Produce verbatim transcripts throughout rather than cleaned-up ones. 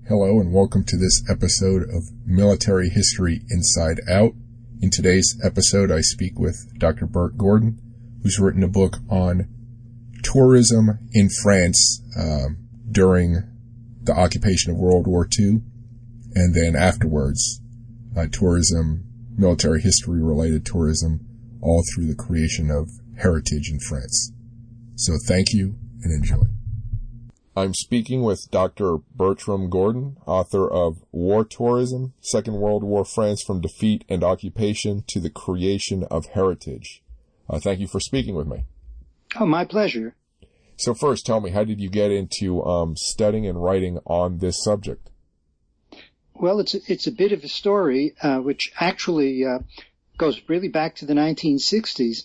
Hello and welcome to this episode of Military History Inside Out. In today's episode, I speak with Doctor Bert Gordon, who's written a book on tourism in France um, during the occupation of World War Two, and then afterwards, uh, tourism, military history-related tourism, all through the creation of heritage in France. So thank you and enjoy. I'm speaking with Doctor Bertram Gordon, author of War Tourism, Second World War France from Defeat and Occupation to the Creation of Heritage. Uh, thank you for speaking with me. Oh, my pleasure. So first, tell me, how did you get into um, studying and writing on this subject? Well, it's a, it's a bit of a story, uh, which actually uh, goes really back to the nineteen sixties.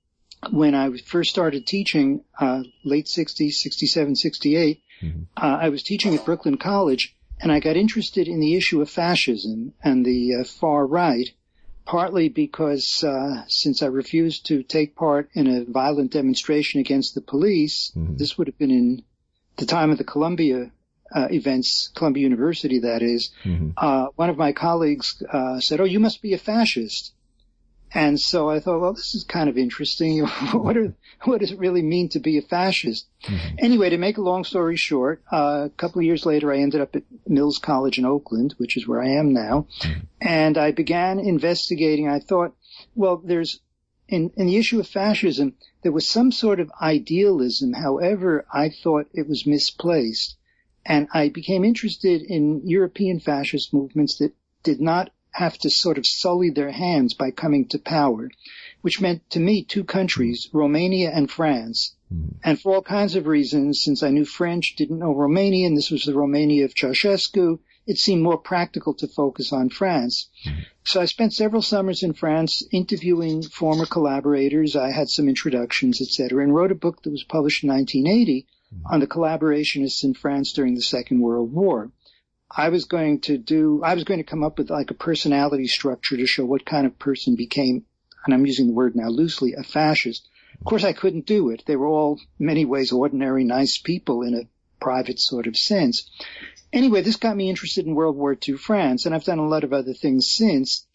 When I first started teaching, uh, late sixties, sixty-seven, sixty-eight, mm-hmm. uh, I was teaching at Brooklyn College, and I got interested in the issue of fascism and the uh, far right, partly because uh, since I refused to take part in a violent demonstration against the police, mm-hmm. this would have been in the time of the Columbia uh, events, Columbia University, that is, mm-hmm. uh, one of my colleagues uh, said, "Oh, you must be a fascist." And so I thought, well, this is kind of interesting. what, are, what does it really mean to be a fascist? Mm-hmm. Anyway, to make a long story short, uh, a couple of years later, I ended up at Mills College in Oakland, which is where I am now. Mm-hmm. And I began investigating. I thought, well, there's, in, in the issue of fascism, there was some sort of idealism. However, I thought it was misplaced. And I became interested in European fascist movements that did not have to sort of sully their hands by coming to power, which meant to me two countries, Romania and France. Mm. And for all kinds of reasons, since I knew French, didn't know Romanian, this was the Romania of Ceausescu, it seemed more practical to focus on France. Mm. So I spent several summers in France interviewing former collaborators. I had some introductions, et cetera, and wrote a book that was published in nineteen eighty mm. on the collaborationists in France during the Second World War. I was going to do, I was going to come up with like a personality structure to show what kind of person became, and I'm using the word now loosely, a fascist. Of course, I couldn't do it. They were all, in many ways, ordinary, nice people in a private sort of sense. Anyway, this got me interested in World War Two France, and I've done a lot of other things since.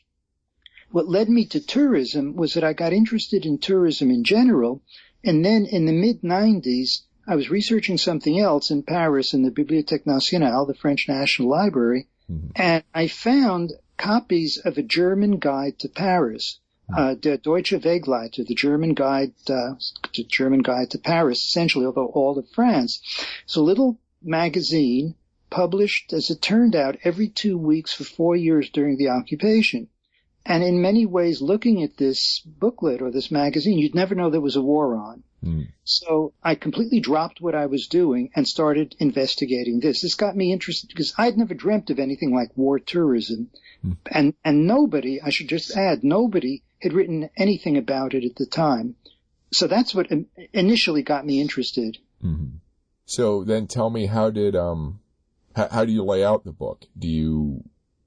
What led me to tourism was that I got interested in tourism in general, and then in the mid nineties, I was researching something else in Paris in the Bibliothèque Nationale, the French National Library, mm-hmm. and I found copies of a German guide to Paris, mm-hmm. uh, Der Deutsche Wegleiter, the German guide, uh, the German guide to Paris, essentially, although all of France. It's a little magazine published, as it turned out, every two weeks for four years during the occupation. And in many ways, looking at this booklet or this magazine, you'd never know there was a war on. Mm. So I completely dropped what I was doing and started investigating this. This got me interested because I'd never dreamt of anything like war tourism. Mm. And, and nobody, I should just add, nobody had written anything about it at the time. So that's what initially got me interested. Mm-hmm. So then tell me, how did, um, how, how do you lay out the book? Do you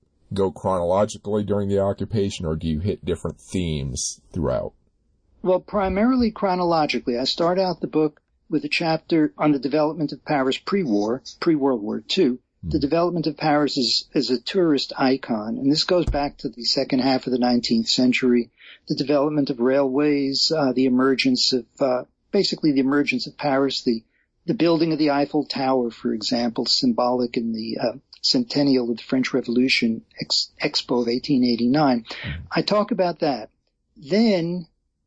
go chronologically during the occupation, or do you hit different themes throughout? Well, primarily chronologically. I start out the book with a chapter on the development of Paris pre-war, pre-World War Two. Mm-hmm. The development of Paris as, as a tourist icon, and this goes back to the second half of the nineteenth century. The development of railways, uh, the emergence of, uh, basically the emergence of Paris, the, the building of the Eiffel Tower, for example, symbolic in the, uh, centennial of the French Revolution, Ex- Expo of eighteen eighty-nine. Mm-hmm. I talk about that. Then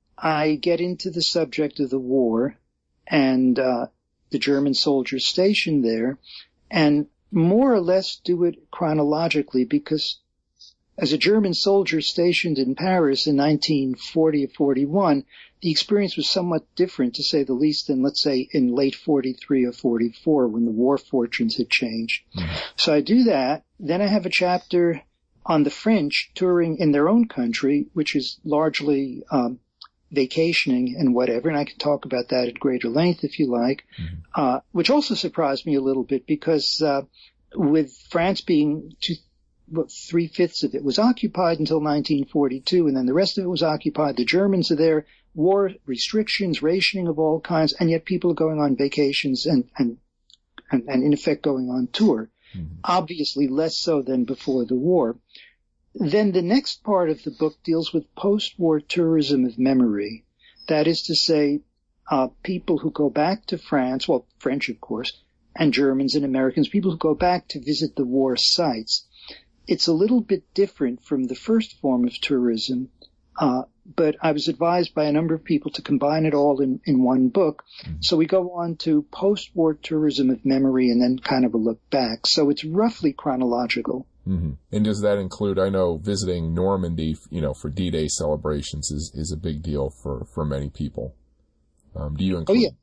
I get into the subject of the war and uh the German soldiers stationed there, and more or less do it chronologically, because as a German soldier stationed in Paris in nineteen forty or forty-one, the experience was somewhat different, to say the least, than, let's say, in late forty-three or forty-four, when the war fortunes had changed. Mm-hmm. So I do that. Then I have a chapter on the French touring in their own country, which is largely um vacationing and whatever, and I can talk about that at greater length if you like, mm-hmm. uh, which also surprised me a little bit, because uh, with France being two, well, three-fifths of it was occupied until nineteen forty-two, and then the rest of it was occupied. The Germans are there, war restrictions, rationing of all kinds, and yet people are going on vacations and, and, and, and in effect going on tour. Mm-hmm. Obviously less so than before the war. Then the next part of the book deals with post-war tourism of memory. That is to say, uh, people who go back to France, well, French, of course, and Germans and Americans, people who go back to visit the war sites. It's a little bit different from the first form of tourism, uh, but I was advised by a number of people to combine it all in, in one book. Mm-hmm. So we go on to post-war tourism of memory and then kind of a look back. So it's roughly chronological. Mm-hmm. And does that include, I know visiting Normandy, you know, for D-Day celebrations is, is a big deal for, for many people. Um, do you include? Oh, yeah.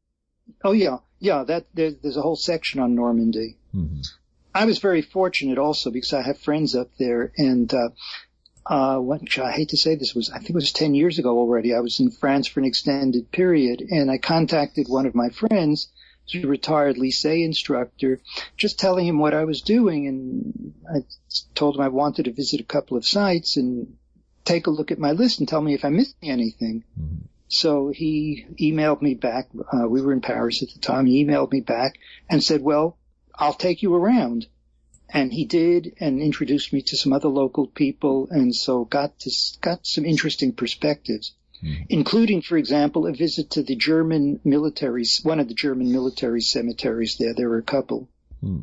Oh, yeah. Yeah, that, there, there's a whole section on Normandy. Mm-hmm. I was very fortunate also because I have friends up there, and, uh, uh, what, I hate to say this was, I think it was ten years ago already. I was in France for an extended period, and I contacted one of my friends, who's a retired lycée instructor, just telling him what I was doing, and I told him I wanted to visit a couple of sites and take a look at my list and tell me if I'm missing anything. Mm-hmm. So he emailed me back. Uh, we were in Paris at the time. He emailed me back and said, well, I'll take you around. And he did, and introduced me to some other local people, and so got to, got some interesting perspectives, mm. including, for example, a visit to the German military, one of the German military cemeteries there. There were a couple. Hmm.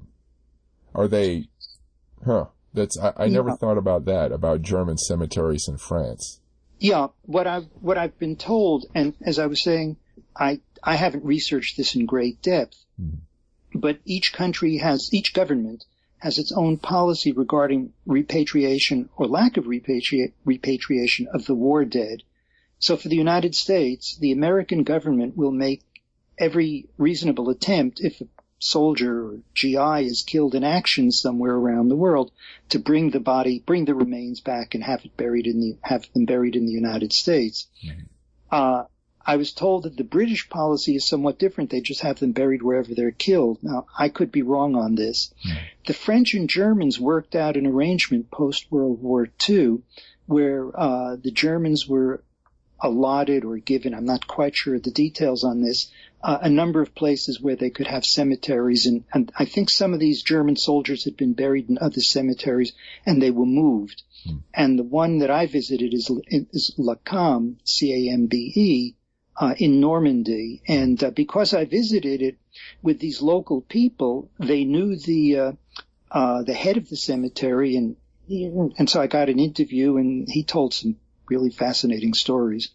Are they, huh, that's, I, I never yeah. thought about that, about German cemeteries in France. Yeah, what I've, what I've been told, and as I was saying, I, I haven't researched this in great depth, mm. but each country has, each government has its own policy regarding repatriation or lack of repatri- repatriation of the war dead. So for the United States, the American government will make every reasonable attempt if a soldier or G I is killed in action somewhere around the world to bring the body, bring the remains back and have it buried in the, have them buried in the United States. Mm-hmm. Uh, I was told that the British policy is somewhat different. They just have them buried wherever they're killed. Now, I could be wrong on this. Mm. The French and Germans worked out an arrangement post-World War Two where uh the Germans were allotted or given, I'm not quite sure of the details on this, uh, a number of places where they could have cemeteries. And, and I think some of these German soldiers had been buried in other cemeteries, and they were moved. Mm. And the one that I visited is, is La Cambe, C A M B E, Uh, in Normandy. And uh, because I visited it with these local people, they knew the uh, uh, the head of the cemetery, and and so I got an interview, and he told some really fascinating stories.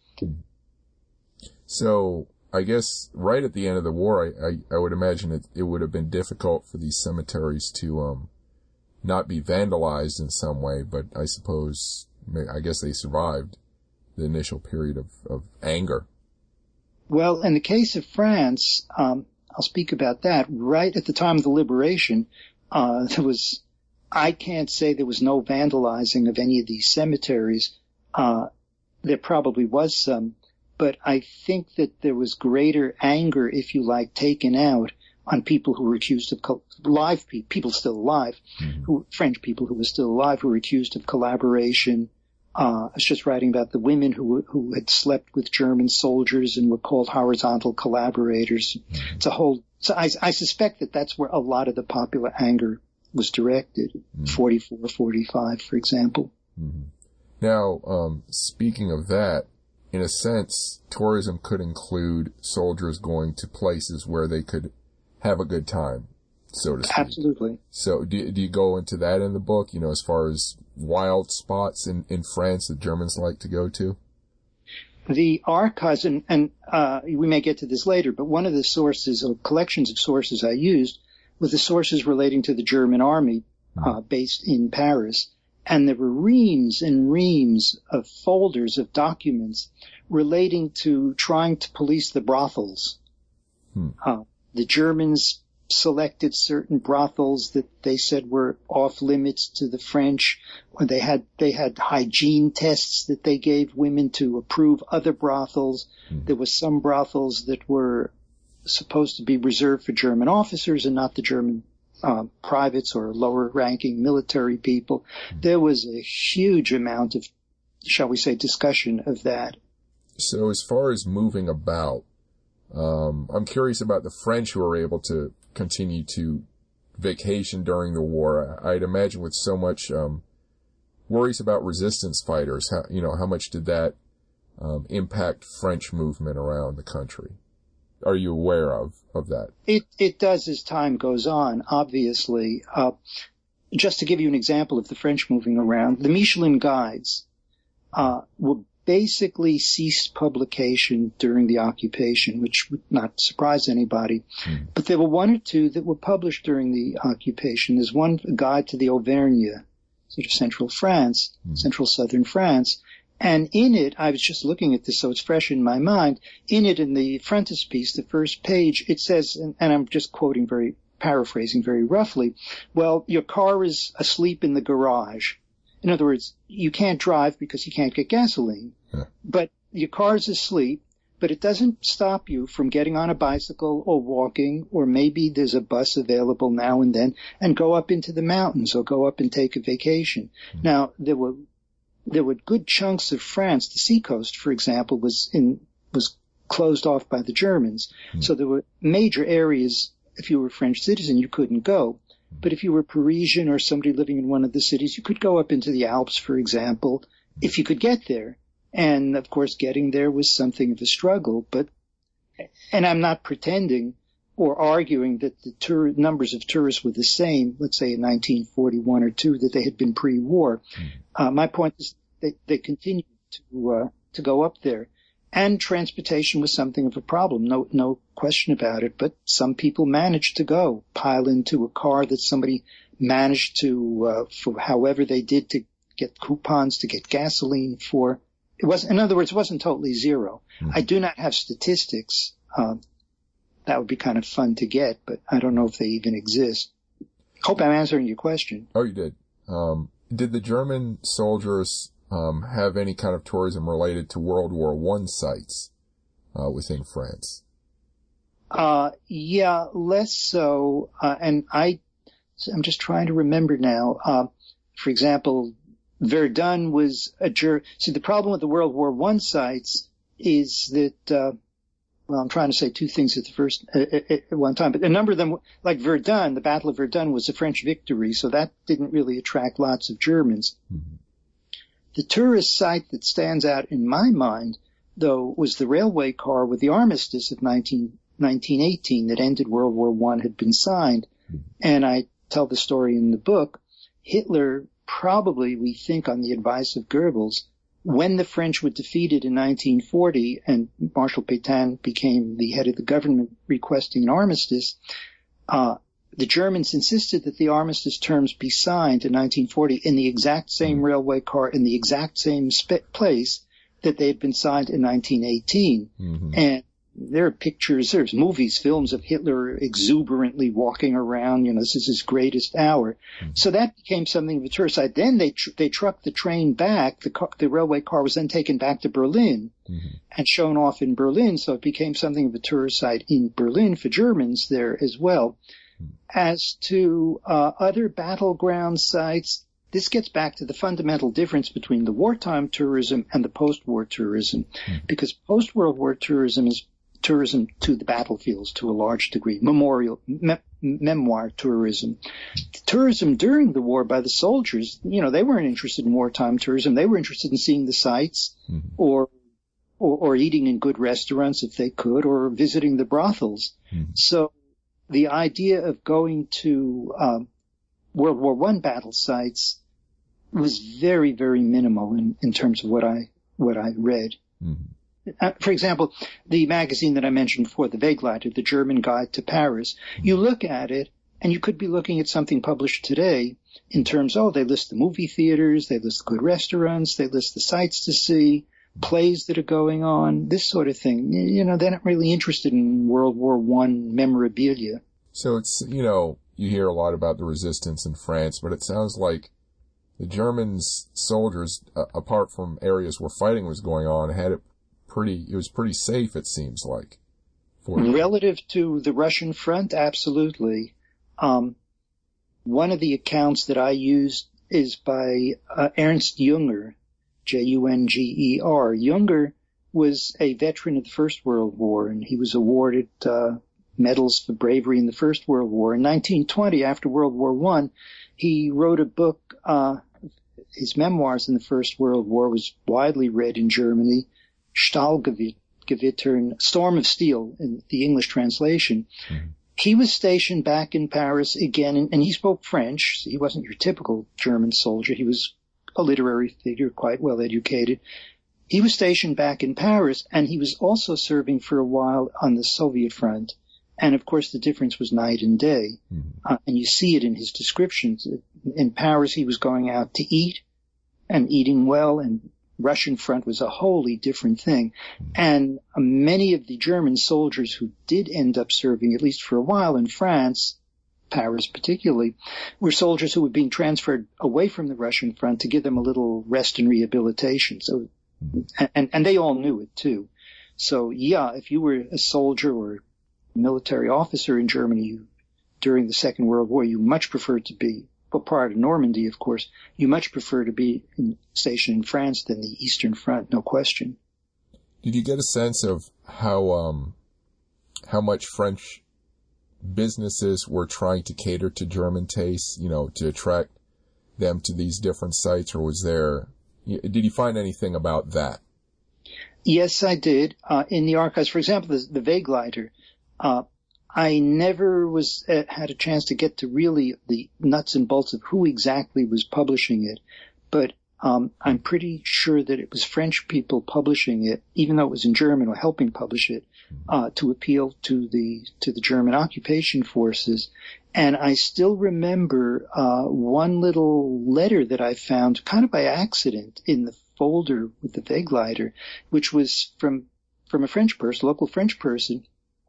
So I guess right at the end of the war, I, I, I would imagine it, it would have been difficult for these cemeteries to um not be vandalized in some way, but I suppose, I guess they survived the initial period of, of anger. Well, in the case of France, um, I'll speak about that. Right at the time of the liberation, uh, there was, I can't say there was no vandalizing of any of these cemeteries. Uh, there probably was some, but I think that there was greater anger, if you like, taken out on people who were accused of, co- live people, people still alive, mm-hmm. who, French people who were still alive, who were accused of collaboration. Uh, I was just writing about the women who who had slept with German soldiers and were called horizontal collaborators. Mm-hmm. It's a whole, so I, I suspect that that's where a lot of the popular anger was directed. Mm-hmm. forty-four, forty-five, for example. Mm-hmm. Now, um, speaking of that, in a sense, tourism could include soldiers going to places where they could have a good time, so to speak. Absolutely. So do, do you go into that in the book, you know, as far as wild spots in, in France that Germans like to go to? The archives, and, and uh, we may get to this later, but one of the sources or collections of sources I used were the sources relating to the German army uh, based in Paris. And there were reams and reams of folders of documents relating to trying to police the brothels. Hmm. Uh, the Germans selected certain brothels that they said were off limits to the French, or they had they had hygiene tests that they gave women to approve other brothels. Mm-hmm. There were some brothels that were supposed to be reserved for German officers and not the German uh, privates or lower ranking military people. Mm-hmm. There was a huge amount of, shall we say, discussion of that. So as far as moving about, um, I'm curious about the French who were able to continue to vacation during the war. I'd imagine with so much um, worries about resistance fighters, how, you know, how much did that um, impact French movement around the country? Are you aware of, of that? It it does as time goes on, obviously. Uh, just to give you an example of the French moving around, the Michelin Guides uh, were basically ceased publication during the occupation, which would not surprise anybody. Mm. But there were one or two that were published during the occupation. There's one, a guide to the Auvergne, sort of central France, mm. central southern France. And in it, I was just looking at this, so it's fresh in my mind. In it, in the frontispiece, the first page, it says, and, and I'm just quoting very, paraphrasing very roughly, well, your car is asleep in the garage. In other words, you can't drive because you can't get gasoline. Yeah. But your car's asleep, but it doesn't stop you from getting on a bicycle or walking, or maybe there's a bus available now and then, and go up into the mountains or go up and take a vacation. Mm-hmm. Now, there were there were good chunks of France. The seacoast, for example, was in was closed off by the Germans. Mm-hmm. So there were major areas, if you were a French citizen, you couldn't go. But if you were Parisian or somebody living in one of the cities, you could go up into the Alps, for example, if you could get there. And, of course, getting there was something of a struggle. But, and I'm not pretending or arguing that the tour, numbers of tourists were the same, let's say in nineteen forty-one or two, that they had been pre-war. Mm-hmm. Uh, my point is they, they continued to, uh, to go up there. And transportation was something of a problem, no no question about it. But some people managed to go, pile into a car that somebody managed to, uh, for however they did, to get coupons, to get gasoline for. It was, in other words, it wasn't totally zero. Mm-hmm. I do not have statistics. Um, that would be kind of fun to get, but I don't know if they even exist. Hope I'm answering your question. Oh, you did. Um, did the German soldiers Um, have any kind of tourism related to World War One sites uh, within France? Uh, yeah, less so. Uh, and I, I'm just trying to remember now. Uh, for example, Verdun was a Ger. See, the problem with the World War One sites is that, uh, well, I'm trying to say two things at the first uh, at one time, but a number of them, like Verdun, the Battle of Verdun was a French victory, so that didn't really attract lots of Germans. Mm-hmm. The tourist site that stands out in my mind, though, was the railway car with the armistice of nineteen eighteen that ended World War One had been signed. And I tell the story in the book. Hitler probably, we think on the advice of Goebbels, when the French were defeated in nineteen forty and Marshal Pétain became the head of the government requesting an armistice, uh, the Germans insisted that the armistice terms be signed in nineteen forty in the exact same railway car, in the exact same sp- place that they had been signed in nineteen eighteen. Mm-hmm. And there are pictures, there's movies, films of Hitler exuberantly walking around, you know, this is his greatest hour. Mm-hmm. So that became something of a tourist site. Then they tr- they trucked the train back. The, car, the railway car was then taken back to Berlin mm-hmm. and shown off in Berlin. So it became something of a tourist site in Berlin for Germans there as well. As to uh, other battleground sites, this gets back to the fundamental difference between the wartime tourism and the post-war tourism, mm. because post-World War tourism is tourism to the battlefields to a large degree, memorial, me- memoir tourism. The tourism during the war by the soldiers, you know, they weren't interested in wartime tourism. They were interested in seeing the sights mm. or, or or eating in good restaurants if they could, or visiting the brothels. Mm. So the idea of going to um, World War One battle sites was very, very minimal in, in terms of what I what I read. Mm-hmm. Uh, for example, the magazine that I mentioned before, the Wegleiter, the German Guide to Paris, mm-hmm. you look at it, and you could be looking at something published today in terms, oh, they list the movie theaters, they list the good restaurants, they list the sights to see, plays that are going on, this sort of thing. You know, they're not really interested in World War One memorabilia. So it's, you know, you hear a lot about the resistance in France, but it sounds like the Germans soldiers, uh, apart from areas where fighting was going on, had it pretty, it was pretty safe, it seems like. For Relative to the Russian front, absolutely. Um, one of the accounts that I used is by uh, Ernst Junger, J U N G E R. Junger was a veteran of the First World War, and he was awarded uh, medals for bravery in the First World War. In nineteen twenty, after World War One, he wrote a book, uh, his memoirs in the First World War was widely read in Germany, Stahlgewitter, Storm of Steel in the English translation. Mm-hmm. He was stationed back in Paris again, and, and he spoke French. He wasn't your typical German soldier. He was a literary figure, quite well educated. He was stationed back in Paris, and he was also serving for a while on the Soviet front. And of course, the difference was night and day. Mm-hmm. Uh, and you see it in his descriptions. In Paris, he was going out to eat and eating well, and Russian front was a wholly different thing. Mm-hmm. And uh, many of the German soldiers who did end up serving, at least for a while in France, Paris particularly, were soldiers who were being transferred away from the Russian front to give them a little rest and rehabilitation. So, mm-hmm. and, and they all knew it too. So yeah, if you were a soldier or military officer in Germany you, during the Second World War, you much preferred to be, well, prior to Normandy, of course, you much prefer to be in, stationed in France than the Eastern Front, no question. Did you get a sense of how um, how much French businesses were trying to cater to German tastes, you know, to attract them to these different sites, or was there, did you find anything about that? Yes, I did. Uh, in the archives, for example, the, the Wegleiter, uh, I never was, uh, had a chance to get to really the nuts and bolts of who exactly was publishing it, but um, I'm pretty sure that it was French people publishing it, even though it was in German, or helping publish it, uh, to appeal to the to the German occupation forces. And I still remember uh, one little letter that I found, kind of by accident, in the folder with the Wegleiter, which was from from a French person, local French person,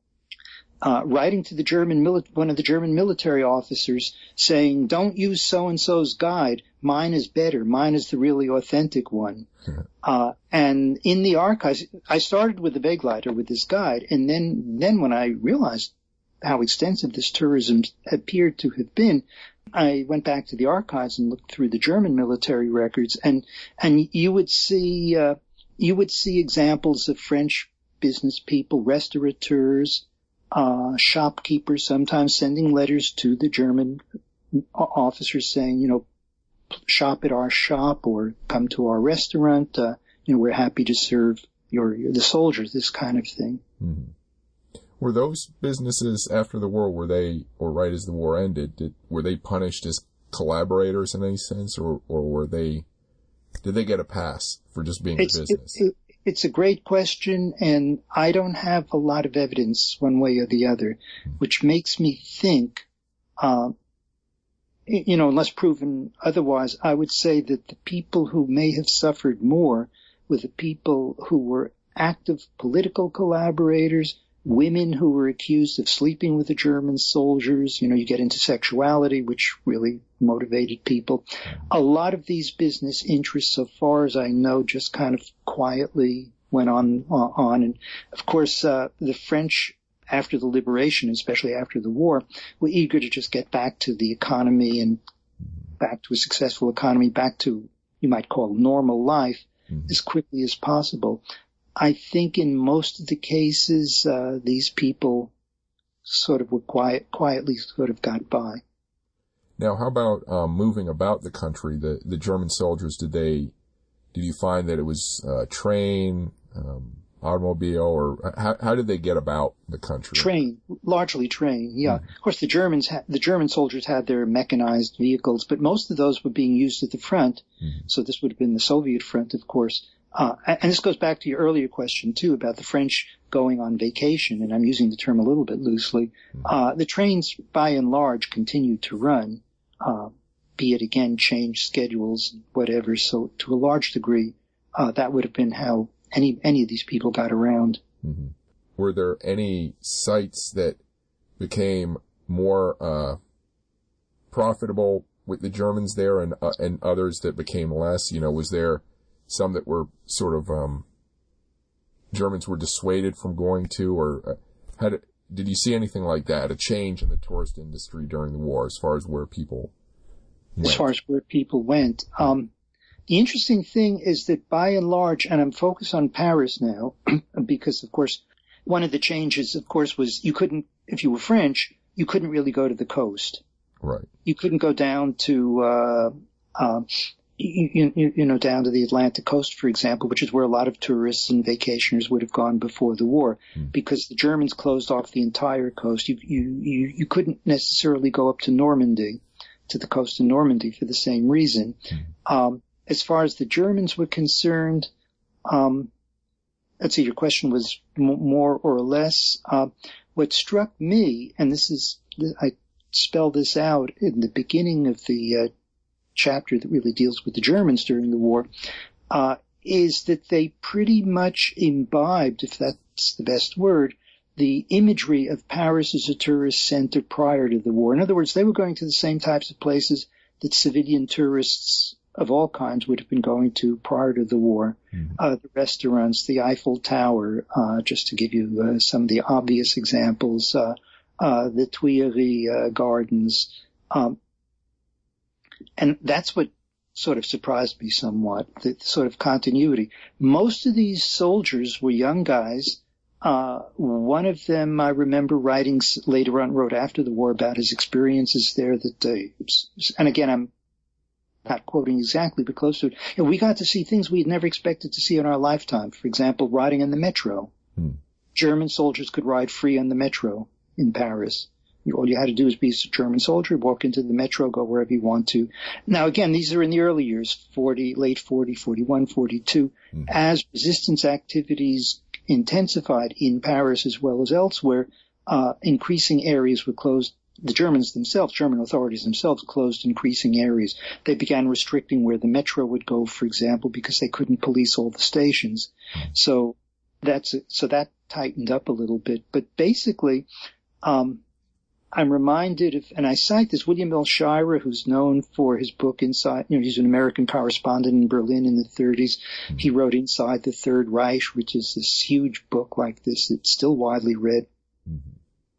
Uh, writing to the German mili- one of the German military officers saying, don't use so-and-so's guide. Mine is better. Mine is the really authentic one. uh, and in the archives, I started with the Wegleiter, with this guide. And then, then when I realized how extensive this tourism appeared to have been, I went back to the archives and looked through the German military records, and, and you would see, uh, you would see examples of French business people, restaurateurs, Uh, shopkeepers, sometimes sending letters to the German officers saying, you know, shop at our shop or come to our restaurant. Uh, you know, we're happy to serve your, the soldiers, this kind of thing. Mm-hmm. Were those businesses after the war, were they, or right as the war ended, did, were they punished as collaborators in any sense, or, or were they, did they get a pass for just being it's, a business? It, it, It's a great question, and I don't have a lot of evidence one way or the other, which makes me think, uh, you know, unless proven otherwise, I would say that the people who may have suffered more were the people who were active political collaborators, women who were accused of sleeping with the German soldiers. You know, you get into sexuality, which really motivated people. A lot of these business interests, so far as I know, just kind of quietly went on, on. And of course, uh, the French, after the liberation, especially after the war, were eager to just get back to the economy and back to a successful economy, back to, you might call, normal life mm-hmm. as quickly as possible. I think in most of the cases, uh, these people sort of were quiet, quietly sort of got by. Now, how about um, moving about the country? The the German soldiers, did they, did you find that it was uh, train, um, automobile, or how how did they get about the country? Train, largely train. Yeah, mm-hmm. Of course the Germans, ha- the German soldiers had their mechanized vehicles, but most of those were being used at the front. Mm-hmm. So this would have been the Soviet front, of course. Uh, and this goes back to your earlier question, too, about the French going on vacation, and I'm using the term a little bit loosely. Uh, the trains, by and large, continued to run, uh, be it, again, changed schedules, whatever. So to a large degree, uh, that would have been how any any of these people got around. Mm-hmm. Were there any sites that became more uh, profitable with the Germans there, and uh, and others that became less? You know, was there some that were sort of, um, Germans were dissuaded from going to, or uh, had it, did you see anything like that, a change in the tourist industry during the war as far as where people went? As far as where people went. Um, the interesting thing is that by and large, and I'm focused on Paris now, because of course, one of the changes, of course, was you couldn't if you were French, you couldn't really go to the coast. Right. You couldn't go down to, uh, uh, you, you, you know, down to the Atlantic coast, for example, which is where a lot of tourists and vacationers would have gone before the war, mm. because the Germans closed off the entire coast. You, you, you, you couldn't necessarily go up to Normandy, to the coast of Normandy for the same reason. Mm. Um, as far as the Germans were concerned, um, let's see, your question was m- more or less, uh, what struck me, and this is, I spell this out in the beginning of the, uh, chapter that really deals with the Germans during the war, uh, is that they pretty much imbibed, if that's the best word, the imagery of Paris as a tourist center prior to the war. In other words, they were going to the same types of places that civilian tourists of all kinds would have been going to prior to the war. Mm-hmm. Uh, the restaurants, the Eiffel Tower, uh, just to give you uh, some of the obvious examples, uh, uh, the Tuileries uh, Gardens, um, and that's what sort of surprised me somewhat, the, the sort of continuity. Most of these soldiers were young guys. Uh, one of them, I remember writing later on, wrote after the war about his experiences there that, uh, and again, I'm not quoting exactly, but close to it. You know, we got to see things we'd never expected to see in our lifetime. For example, riding in the metro. Hmm. German soldiers could ride free on the metro in Paris. All you had to do was be a German soldier, walk into the metro, go wherever you want to. Now, again, these are in the early years, forty, late forty, forty-one, forty-two. Mm-hmm. As resistance activities intensified in Paris as well as elsewhere, uh, increasing areas were closed. The Germans themselves, German authorities themselves, closed increasing areas. They began restricting where the metro would go, for example, because they couldn't police all the stations. Mm-hmm. So that's, so that tightened up a little bit. But basically, um, I'm reminded of, and I cite this, William L. Shirer, who's known for his book Inside, you know, he's an American correspondent in Berlin in the thirties. Mm-hmm. He wrote Inside the Third Reich, which is this huge book like this. It's still widely read. Mm-hmm.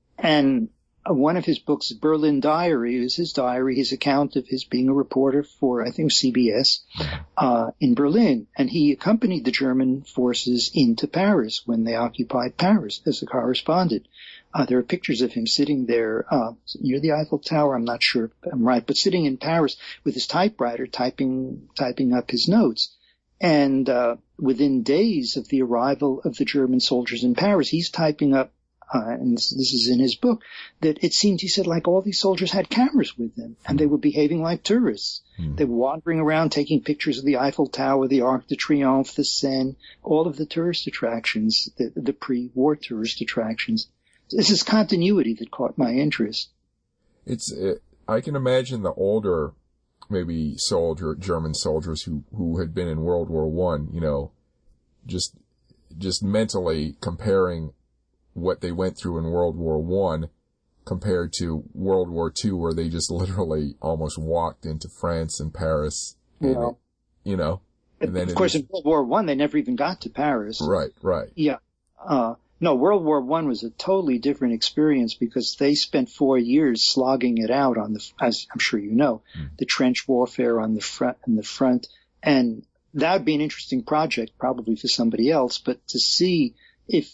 And one of his books, Berlin Diary, is his diary, his account of his being a reporter for, I think it was C B S, uh, in Berlin. And he accompanied the German forces into Paris when they occupied Paris as a correspondent. Uh, there are pictures of him sitting there, uh, near the Eiffel Tower. I'm not sure if I'm right, but sitting in Paris with his typewriter, typing, typing up his notes. And, uh, within days of the arrival of the German soldiers in Paris, he's typing up, uh, and this, this is in his book, that it seemed, he said, like all these soldiers had cameras with them and they were behaving like tourists. Mm. They were wandering around taking pictures of the Eiffel Tower, the Arc de Triomphe, the Seine, all of the tourist attractions, the, the pre-war tourist attractions. This is continuity that caught my interest. It's, it, I can imagine the older, maybe soldier, German soldiers who, who had been in World War One, you know, just, just mentally comparing what they went through in World War One compared to World War Two, where they just literally almost walked into France and Paris. And yeah. It, you know, and then of course was, in World War One, they never even got to Paris. Right, right. Yeah. Uh, No, World War One was a totally different experience because they spent four years slogging it out on the, as I'm sure you know, mm. the trench warfare on the front, in the front. And that would be an interesting project probably for somebody else, but to see if,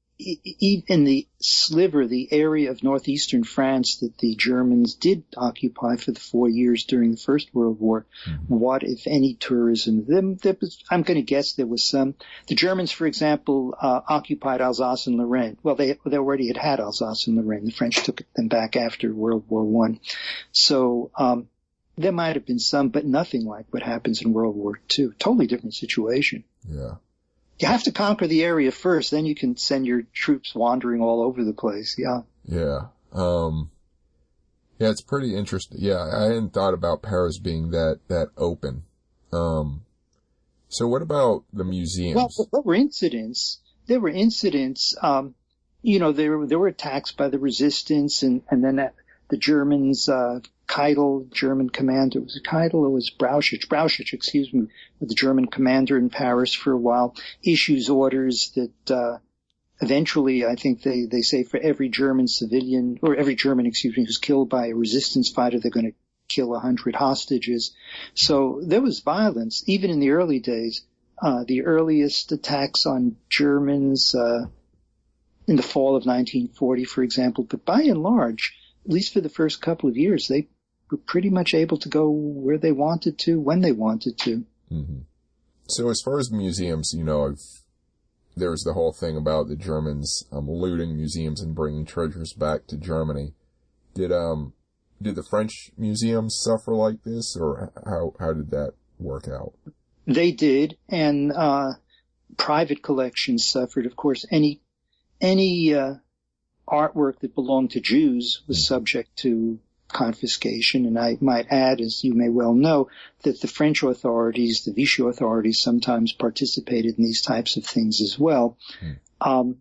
in the sliver, the area of northeastern France that the Germans did occupy for the four years during the First World War, mm-hmm. what, if any, tourism? Them, there was, I'm going to guess there was some. The Germans, for example, uh, occupied Alsace and Lorraine. Well, they, they already had had Alsace and Lorraine. The French took them back after World War One. So, um, there might have been some, but nothing like what happens in World War Two. Totally different situation. Yeah. You have to conquer the area first, then you can send your troops wandering all over the place. Yeah. Yeah. Um, yeah, it's pretty interesting. Yeah, I hadn't thought about Paris being that, that open. Um, so what about the museums? Well, there were incidents. There were incidents, um, you know, there were, there were attacks by the resistance and, and then uh, the Germans, uh, Keitel, German commander, was it Keitel or was it Brauchitsch? Brauchitsch, excuse me, the German commander in Paris for a while, issues orders that, uh, eventually I think they, they say for every German civilian, or every German, excuse me, who's killed by a resistance fighter, they're going to kill a hundred hostages. So there was violence, even in the early days. Uh, the earliest attacks on Germans, uh, in the fall of nineteen forty, for example. But by and large, at least for the first couple of years, they were pretty much able to go where they wanted to, when they wanted to. Mm-hmm. So as far as museums, you know, I've, there's the whole thing about the Germans um, looting museums and bringing treasures back to Germany. Did um did the French museums suffer like this, or how how did that work out? They did, and uh private collections suffered. Of course, any any uh artwork that belonged to Jews was subject to confiscation. And I might add, as you may well know, that the French authorities, the Vichy authorities, sometimes participated in these types of things as well. Mm. Um,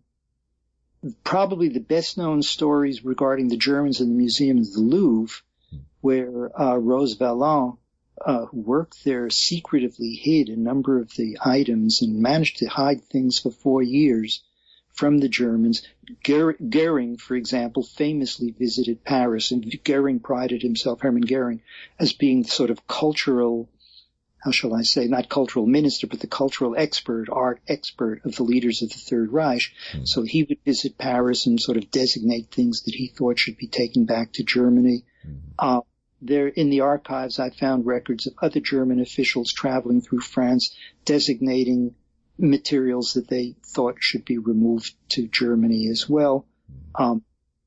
probably the best known stories regarding the Germans in the museum is the Louvre, mm. where uh, Rose Valland, uh, who worked there, secretively hid a number of the items and managed to hide things for four years from the Germans. Goering, for example, famously visited Paris, and Goering prided himself, Hermann Goering, as being the sort of cultural, how shall I say, not cultural minister, but the cultural expert, art expert of the leaders of the Third Reich. Mm. So he would visit Paris and sort of designate things that he thought should be taken back to Germany. Mm. Uh, there, in the archives, I found records of other German officials traveling through France, designating materials that they thought should be removed to Germany as well. Um,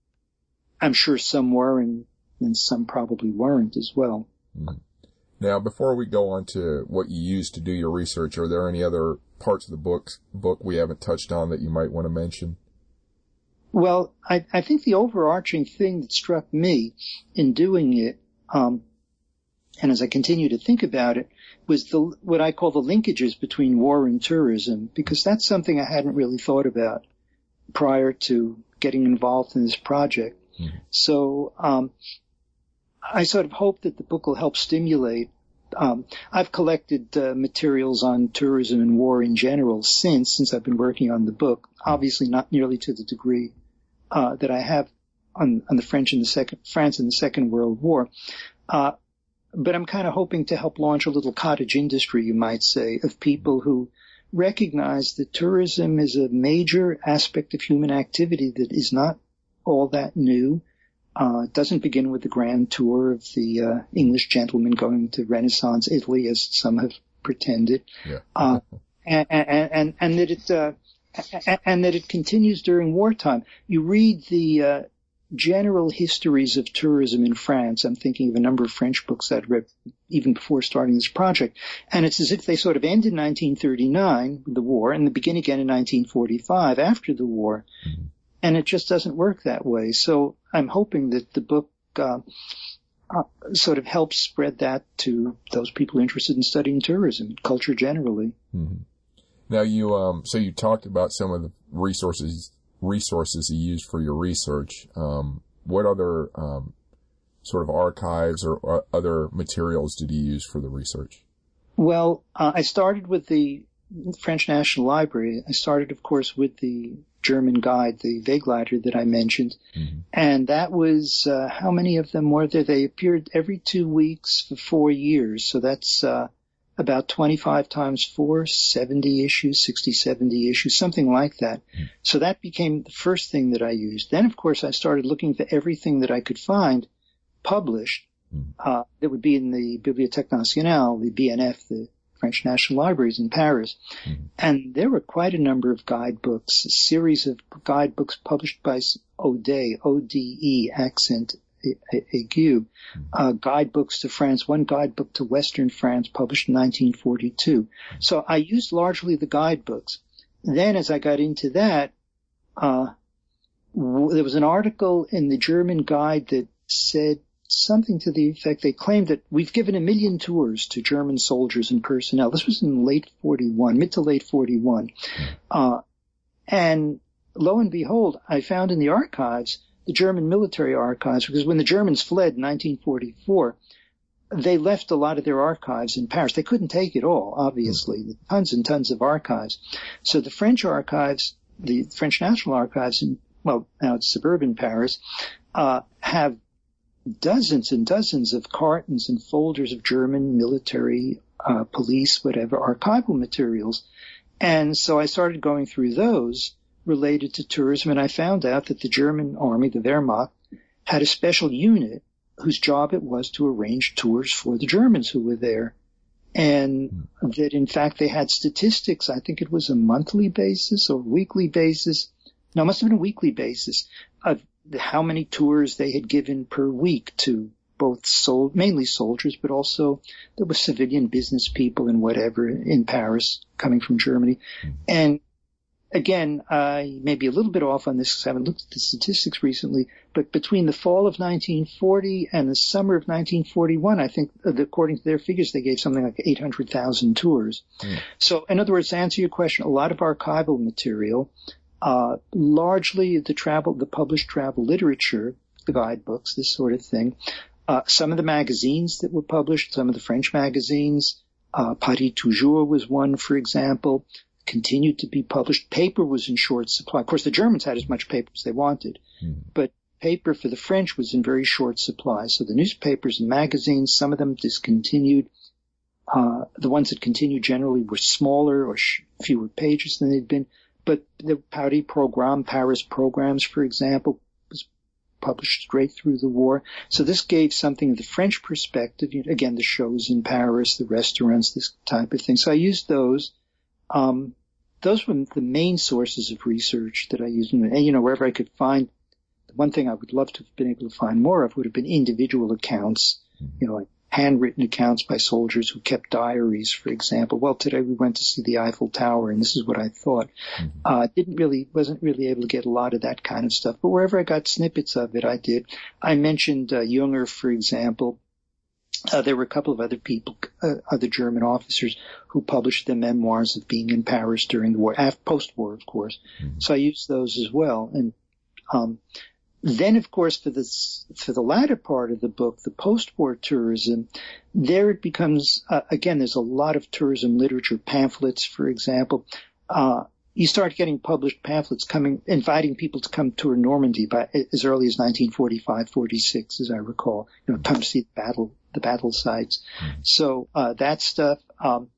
I'm sure some were, and, and some probably weren't as well. Mm. Now, before we go on to what you used to do your research, are there any other parts of the book book we haven't touched on that you might want to mention? Well, I, I think the overarching thing that struck me in doing it, um, and as I continue to think about it, was the what I call the linkages between war and tourism, because that's something I hadn't really thought about prior to getting involved in this project. Mm-hmm. So um, I sort of hope that the book will help stimulate. Um, I've collected uh, materials on tourism and war in general since since I've been working on the book. Obviously, not nearly to the degree uh, that I have on, on the French in the second France in the Second World War. Uh, But I'm kind of hoping to help launch a little cottage industry, you might say, of people who recognize that tourism is a major aspect of human activity that is not all that new. Uh, it doesn't begin with the grand tour of the uh, English gentleman going to Renaissance Italy, as some have pretended. Yeah. uh, and, and, and, and that it, uh, and that it continues during wartime. You read the, uh, general histories of tourism in France. I'm thinking of a number of French books I'd read even before starting this project. And it's as if they sort of end in nineteen thirty-nine, the war, and they begin again in nineteen forty-five after the war. Mm-hmm. And it just doesn't work that way. So I'm hoping that the book uh, uh, sort of helps spread that to those people interested in studying tourism, culture generally. Mm-hmm. Now you, um, so you talked about some of the resources resources you used for your research. Um, what other um, sort of archives or, or other materials did you use for the research? Well, uh, I started with the French National Library. I started, of course, with the German guide, the Wegleiter that I mentioned. Mm-hmm. And that was, uh, how many of them were there? They appeared every two weeks for four years. So that's uh, about twenty-five times four, seventy issues, sixty, seventy issues, something like that. Mm-hmm. So that became the first thing that I used. Then, of course, I started looking for everything that I could find published. Mm-hmm. Uh, that would be in the Bibliothèque Nationale, the B N F, the French National Libraries in Paris. Mm-hmm. And there were quite a number of guidebooks, a series of guidebooks published by Ode, O D E, accent aigu, mm-hmm. uh, guidebooks to France, one guidebook to Western France published in nineteen forty-two. Mm-hmm. So I used largely the guidebooks. Then as I got into that, uh, w- there was an article in the German guide that said something to the effect, they claimed that we've given a million tours to German soldiers and personnel. This was in late forty-one, mid to late forty-one. Uh, and lo and behold, I found in the archives, the German military archives, because when the Germans fled in nineteen forty-four, they left a lot of their archives in Paris. They couldn't take it all, obviously. Mm-hmm. Tons and tons of archives. So the French archives, the French National Archives in, well, now it's suburban Paris, uh, have dozens and dozens of cartons and folders of German military, uh, police, whatever, archival materials. And so I started going through those related to tourism, and I found out that the German army, the Wehrmacht, had a special unit whose job it was to arrange tours for the Germans who were there. And that, in fact, they had statistics. I think it was a monthly basis or weekly basis. No, it must have been a weekly basis of how many tours they had given per week to both sol- mainly soldiers, but also there was civilian business people and whatever in Paris coming from Germany. And again, I may be a little bit off on this because I haven't looked at the statistics recently, but between the fall of nineteen forty and the summer of nineteen forty-one, I think, according to their figures, they gave something like eight hundred thousand tours. Mm. So, in other words, to answer your question, a lot of archival material, uh, largely the travel, the published travel literature, the guidebooks, this sort of thing, uh, some of the magazines that were published, some of the French magazines, uh, Paris Toujours was one, for example, continued to be published. Paper was in short supply. Of course, the Germans had as much paper as they wanted, mm. but paper for the French was in very short supply. So the newspapers and magazines, some of them discontinued. Uh, the ones that continued generally were smaller or sh- fewer pages than they'd been. But the Paris Programme, Paris Programs, for example, was published straight through the war. So this gave something of the French perspective. You know, again, the shows in Paris, the restaurants, this type of thing. So I used those. Um, those were the main sources of research that I used. And, you know, wherever I could find, the one thing I would love to have been able to find more of would have been individual accounts, you know, like handwritten accounts by soldiers who kept diaries, for example. Well, today we went to see the Eiffel Tower, and this is what I thought. Mm-hmm. Uh, didn't really, wasn't really able to get a lot of that kind of stuff, but wherever I got snippets of it, I did. I mentioned uh, Junger, for example. Uh, there were a couple of other people, uh, other German officers who published their memoirs of being in Paris during the war, after, post-war, of course. Mm-hmm. So I used those as well. And um, then, of course, for the for the latter part of the book, the post-war tourism, there it becomes uh, again. There's a lot of tourism literature, pamphlets, for example. Uh, you start getting published pamphlets coming, inviting people to come tour Normandy by as early as nineteen forty-five, forty-six, as I recall. You know, come to see the battle, the battle sites. Mm-hmm. So uh, that stuff. Um,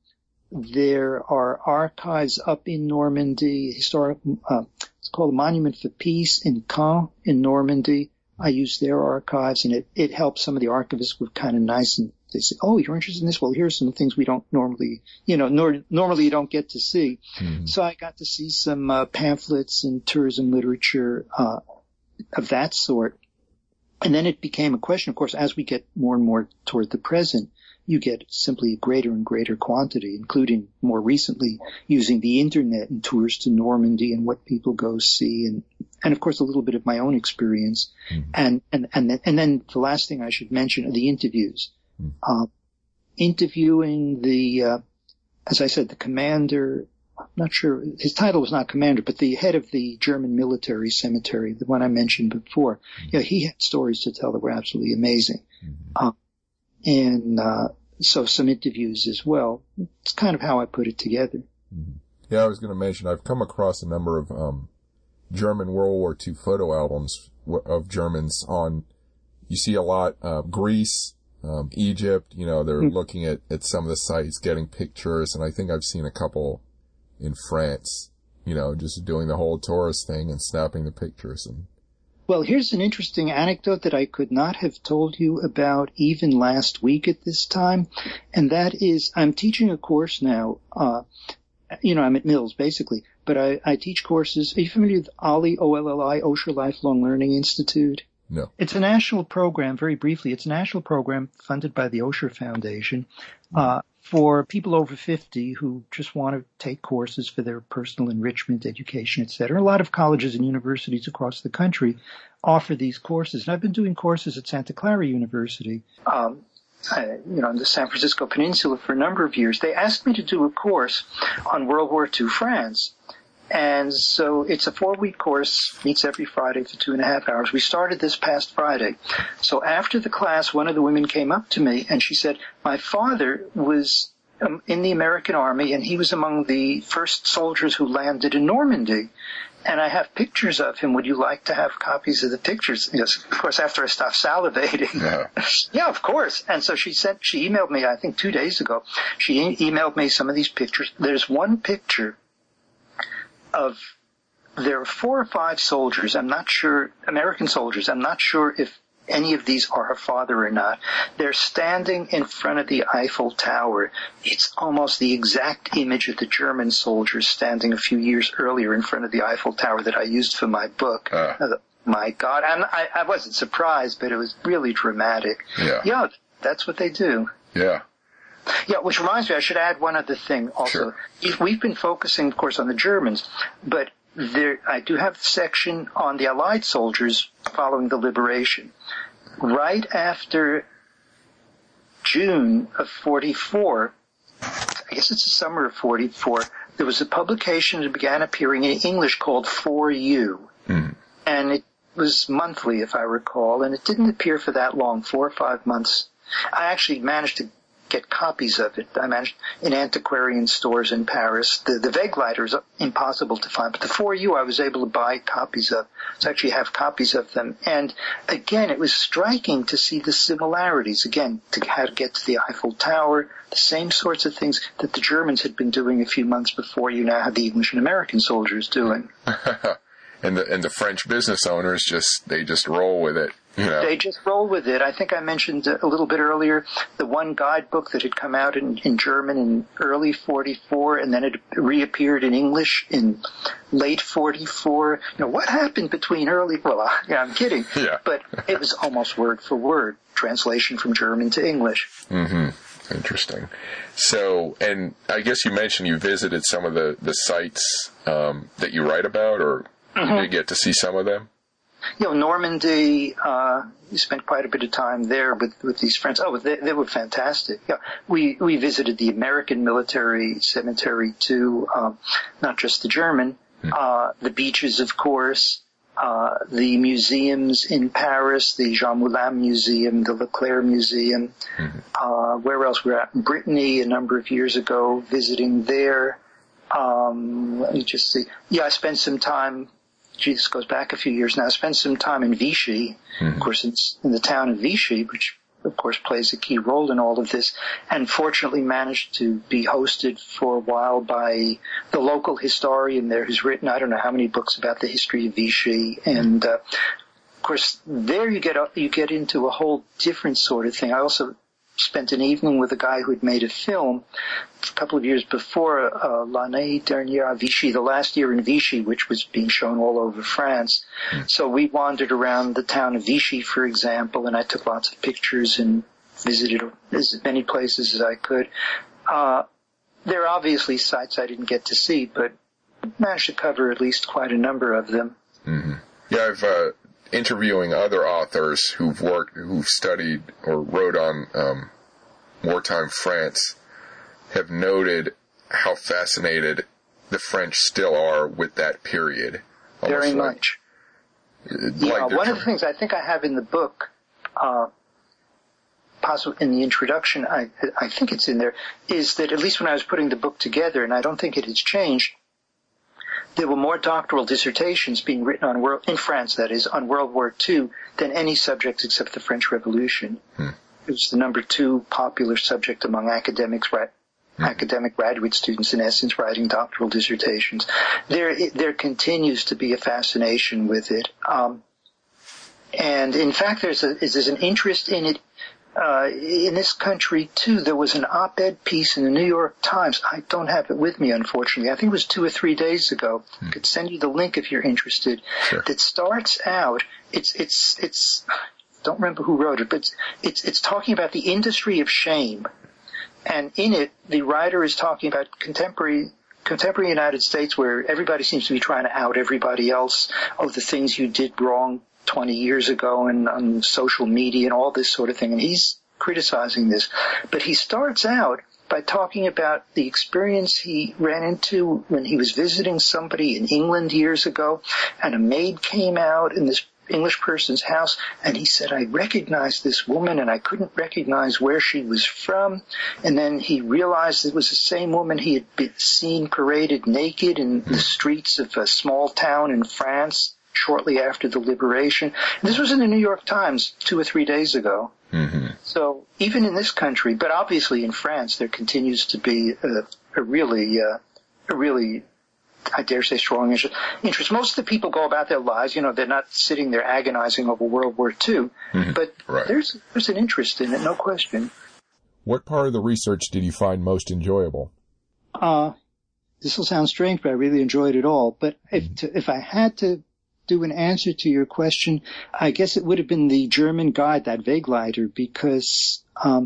there are archives up in Normandy, historic. Uh, it's called the Monument for Peace in Caen in Normandy. I use their archives, and it it helps. Some of the archivists were kind of nice, and they say, "Oh, you're interested in this? Well, here's some things we don't normally, you know, nor, normally you don't get to see." Mm-hmm. So I got to see some uh, pamphlets and tourism literature uh, of that sort. And then it became a question, of course, as we get more and more toward the present, you get simply a greater and greater quantity, including more recently using the internet and tours to Normandy and what people go see, and and of course a little bit of my own experience. Mm-hmm. And, and, and, then, and then the last thing I should mention are the interviews. Mm-hmm. Uh, interviewing the, uh, as I said, the commander, I'm not sure, his title was not commander, but the head of the German military cemetery, the one I mentioned before. Mm-hmm. You know, he had stories to tell that were absolutely amazing. Mm-hmm. Uh, and, uh, so some interviews as well. It's kind of how I put it together. Mm-hmm. Yeah, I was going to mention, I've come across a number of, um, German World War Two photo albums of Germans on, you see a lot, uh, Greece, um, Egypt, you know, they're mm-hmm. looking at, at some of the sites, getting pictures, and I think I've seen a couple in France, you know, just doing the whole tourist thing and snapping the pictures. And well, here's an interesting anecdote that I could not have told you about even last week at this time, and that is I'm teaching a course now, uh, you know, I'm at Mills basically, but I, I teach courses. Are you familiar with O L L I, O L L I, Osher Lifelong Learning Institute? No. It's a national program, very briefly, it's a national program funded by the Osher Foundation, uh, for people over fifty who just want to take courses for their personal enrichment, education, et cetera. A lot of colleges and universities across the country offer these courses. And I've been doing courses at Santa Clara University, um, I, you know, on the San Francisco Peninsula for a number of years. They asked me to do a course on World War Two France. And so it's a four-week course, meets every Friday for two and a half hours. We started this past Friday. So after the class, one of the women came up to me and she said, my father was um, in the American Army and he was among the first soldiers who landed in Normandy. And I have pictures of him. Would you like to have copies of the pictures? Yes, of course, after I stopped salivating. Yeah. Yeah, of course. And so she sent, she emailed me, I think two days ago, she e- emailed me some of these pictures. There's one picture of there are four or five soldiers, I'm not sure, American soldiers, I'm not sure if any of these are her father or not. They're standing in front of the Eiffel Tower. It's almost the exact image of the German soldiers standing a few years earlier in front of the Eiffel Tower that I used for my book. Uh. Uh, my God, I'm, I, I wasn't surprised, but it was really dramatic. Yeah. Yeah, that's what they do. Yeah. Yeah, which reminds me, I should add one other thing also. Sure. We've been focusing, of course, on the Germans, but there, I do have a section on the Allied soldiers following the liberation. Right after June of forty-four, I guess it's the summer of forty-four, there was a publication that began appearing in English called For You. Mm. And it was monthly, if I recall, and it didn't appear for that long, four or five months. I actually managed to get copies of it. I managed in antiquarian stores in Paris. The, the Wegleiter is impossible to find, but the For You I was able to buy copies of. So I actually have copies of them. And again, it was striking to see the similarities. Again, to how to get to the Eiffel Tower, the same sorts of things that the Germans had been doing a few months before. You now have the English and American soldiers doing. And the and the French business owners just they just roll with it, you know. They just roll with it. I think I mentioned a little bit earlier the one guidebook that had come out in, in German in early forty-four, and then it reappeared in English in late forty-four. You know, what happened between early? Well, uh, yeah, I'm kidding. Yeah. But it was almost word for word translation from German to English. Mm-hmm. Interesting. So, and I guess you mentioned you visited some of the the sites um, that you write about, or. Mm-hmm. You did get to see some of them? You know, Normandy, uh, we spent quite a bit of time there with, with these friends. Oh, they, they were fantastic. Yeah, we, we visited the American military cemetery too, um, not just the German, mm-hmm. uh, the beaches, of course, uh, the museums in Paris, the Jean Moulin Museum, the Leclerc Museum, mm-hmm. uh, where else? We were at in Brittany a number of years ago visiting there. Um, let me just see. Yeah, I spent some time. Gee, this goes back a few years now. I spent some time in Vichy, mm-hmm. of course, in, in the town of Vichy, which, of course, plays a key role in all of this, and fortunately managed to be hosted for a while by the local historian there who's written, I don't know how many books about the history of Vichy, and, uh, of course, there you get, you get into a whole different sort of thing. I also spent an evening with a guy who had made a film a couple of years before, uh, L'année dernière à Vichy, the last year in Vichy, which was being shown all over France. Mm. So we wandered around the town of Vichy, for example, and I took lots of pictures and visited as many places as I could. Uh, there are obviously sites I didn't get to see, but managed to cover at least quite a number of them. Mm-hmm. Yeah, I've, uh, interviewing other authors who've worked, who've studied or wrote on um, wartime France, have noted how fascinated the French still are with that period. Very like, much. Like yeah, one term- of the things I think I have in the book, uh, possibly in the introduction, I, I think it's in there, is that at least when I was putting the book together, and I don't think it has changed, there were more doctoral dissertations being written on world, in France, that is, on World War Two than any subject except the French Revolution. Hmm. It was the number two popular subject among academics, right, hmm. academic graduate students, in essence, writing doctoral dissertations. There, it, there continues to be a fascination with it. Um, and in fact, there's a, there's an interest in it Uh, in this country, too. There was an op-ed piece in the New York Times. I don't have it with me, unfortunately. I think it was two or three days ago. Hmm. I could send you the link if you're interested. Sure. That starts out, it's, it's, it's, don't remember who wrote it, but it's, it's, it's talking about the industry of shame. And in it, the writer is talking about contemporary contemporary United States, where everybody seems to be trying to out everybody else of the things you did wrong twenty years ago, and on social media and all this sort of thing. And he's criticizing this. But he starts out by talking about the experience he ran into when he was visiting somebody in England years ago, and a maid came out in this English person's house, and he said, I recognized this woman, and I couldn't recognize where she was from. And then he realized it was the same woman he had been seen paraded naked in the streets of a small town in France shortly after the liberation. This was in the New York Times two or three days ago. Mm-hmm. So even in this country, but obviously in France, there continues to be a, a really, uh, a really I dare say, strong interest. Most of the people go about their lives, you know, they're not sitting there agonizing over World War Two, mm-hmm. but right. there's there's an interest in it, no question. What part of the research did you find most enjoyable? Uh, this will sound strange, but I really enjoyed it all. But if mm-hmm. to, if I had to do an answer to your question, I guess it would have been the German guide, that Wegleiter, because um,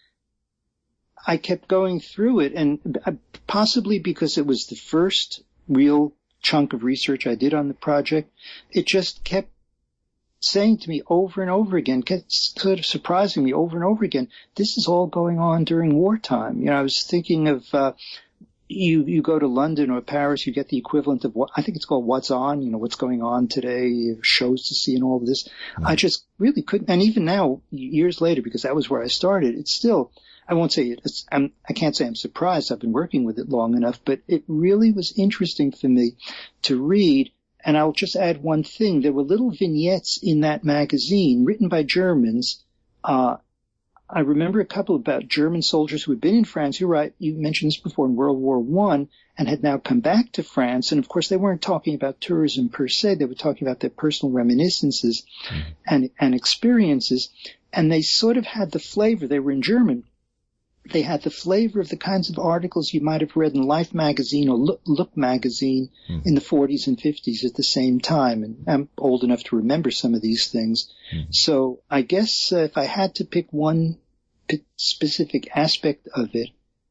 I kept going through it, and possibly because it was the first real chunk of research I did on the project, it just kept saying to me over and over again, kept sort of surprising me over and over again, this is all going on during wartime. You know, I was thinking of, uh, you, you go to London or Paris, you get the equivalent of what, I think it's called What's On, you know, what's going on today, shows to see and all of this. Mm-hmm. I just really couldn't, and even now, years later, because that was where I started, it's still, I won't say it, it's, I'm, I can't say I'm surprised. I've been working with it long enough, but it really was interesting for me to read. And I'll just add one thing. There were little vignettes in that magazine written by Germans. Uh, I remember a couple about German soldiers who had been in France. You're right. You mentioned this before, in World War One, and had now come back to France. And of course, they weren't talking about tourism per se. They were talking about their personal reminiscences mm-hmm. and, and experiences. And they sort of had the flavor. They were in German. They had the flavor of the kinds of articles you might have read in Life magazine or Look, Look magazine mm-hmm. in the forties and fifties at the same time. And I'm old enough to remember some of these things. Mm-hmm. So I guess uh, if I had to pick one p- specific aspect of it,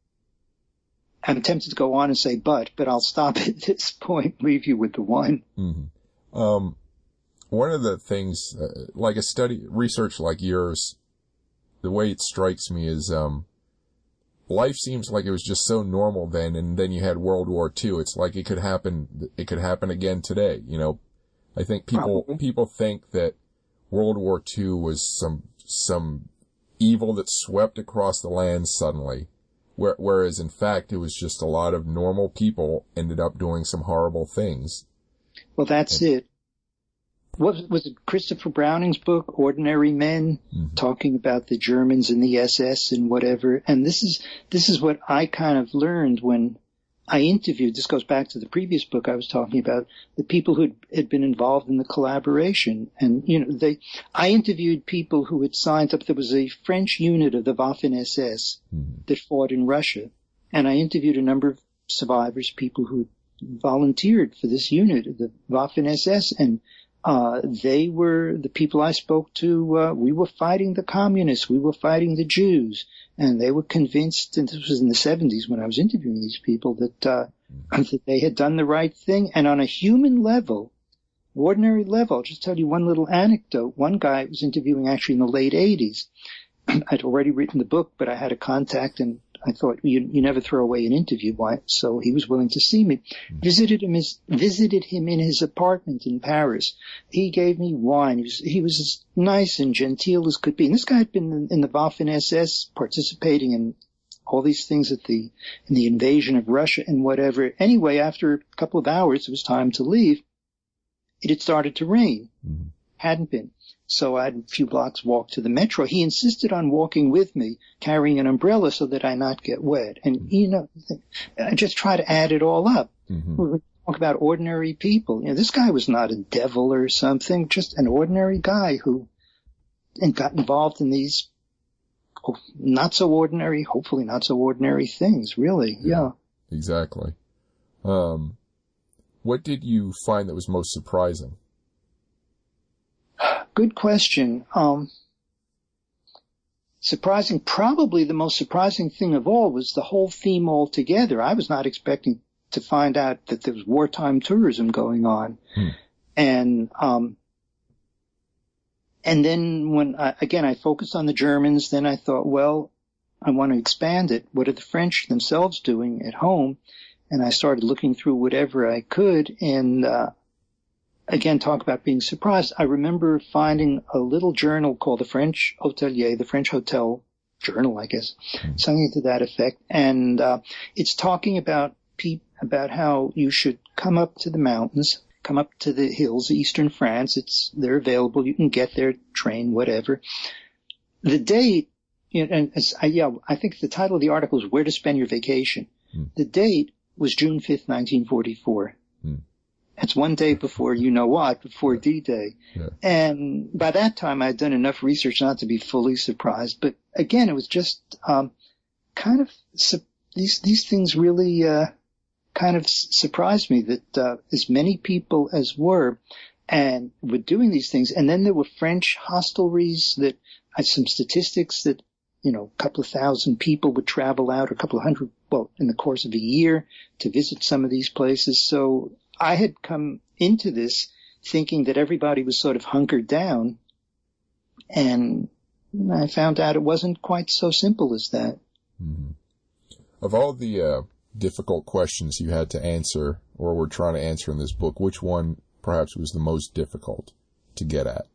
I'm tempted to go on and say but, but I'll stop at this point, leave you with the one. Mm-hmm. Um, one of the things, uh, like a study, research like yours, the way it strikes me is, um, life seems like it was just so normal then, and then you had World War Two. It's like it could happen, it could happen again today. You know, I think people, Probably. people think that World War Two was some, some evil that swept across the land suddenly. Where, whereas in fact it was just a lot of normal people ended up doing some horrible things. Well, that's and, it. What was it? Christopher Browning's book, Ordinary Men, mm-hmm. talking about the Germans and the S S and whatever. And this is, this is what I kind of learned when I interviewed, this goes back to the previous book I was talking about, the people who had been involved in the collaboration. And, you know, they, I interviewed people who had signed up. There was a French unit of the Waffen S S mm-hmm. that fought in Russia. And I interviewed a number of survivors, people who volunteered for this unit, the Waffen S S, and Uh, they were the people I spoke to. Uh, we were fighting the communists. We were fighting the Jews. And they were convinced, and this was in the seventies when I was interviewing these people, that, uh, that they had done the right thing. And on a human level, ordinary level, I'll just tell you one little anecdote. One guy I was interviewing actually in the late eighties. I'd already written the book, but I had a contact, and I thought, you, you never throw away an interview, why? So he was willing to see me. Visited him his, visited him in his apartment in Paris. He gave me wine. He was, he was as nice and genteel as could be. And this guy had been in, in the Waffen S S, participating in all these things at the, in the invasion of Russia and whatever. Anyway, after a couple of hours, it was time to leave. It had started to rain. Mm-hmm. Hadn't been. So I had a few blocks walk to the metro. He insisted on walking with me, carrying an umbrella so that I not get wet. And, mm-hmm. you know, I just try to add it all up. Mm-hmm. We talk about ordinary people. You know, this guy was not a devil or something, just an ordinary guy who and got involved in these not so ordinary, hopefully not so ordinary things, really. Yeah. yeah. Exactly. Um, what did you find that was most surprising? Good question. Um, surprising, probably the most surprising thing of all was the whole theme altogether. I was not expecting to find out that there was wartime tourism going on. Hmm. And, um, and then when I, again, I focused on the Germans, then I thought, well, I want to expand it. What are the French themselves doing at home? And I started looking through whatever I could, and, uh, again, talk about being surprised. I remember finding a little journal called the French Hotelier, the French Hotel Journal, I guess, mm-hmm. something to that effect. And uh, it's talking about pe- about how you should come up to the mountains, come up to the hills, eastern France. It's they're available. You can get there, train, whatever. The date, you know, and I, yeah, I think the title of the article is "Where to Spend Your Vacation." Mm-hmm. The date was June fifth, nineteen forty-four. Hmm. That's one day before you know what, before D-Day. Yeah. And by that time I'd done enough research not to be fully surprised. But again, it was just um kind of su- these these things really uh kind of s- surprised me that uh, as many people as were and were doing these things. And then there were French hostelries that had some statistics that, you know, a couple of thousand people would travel out, or a couple of hundred, well, in the course of a year to visit some of these places. So I had come into this thinking that everybody was sort of hunkered down, and I found out it wasn't quite so simple as that. Mm-hmm. Of all the uh, difficult questions you had to answer, or were trying to answer in this book, which one perhaps was the most difficult to get at?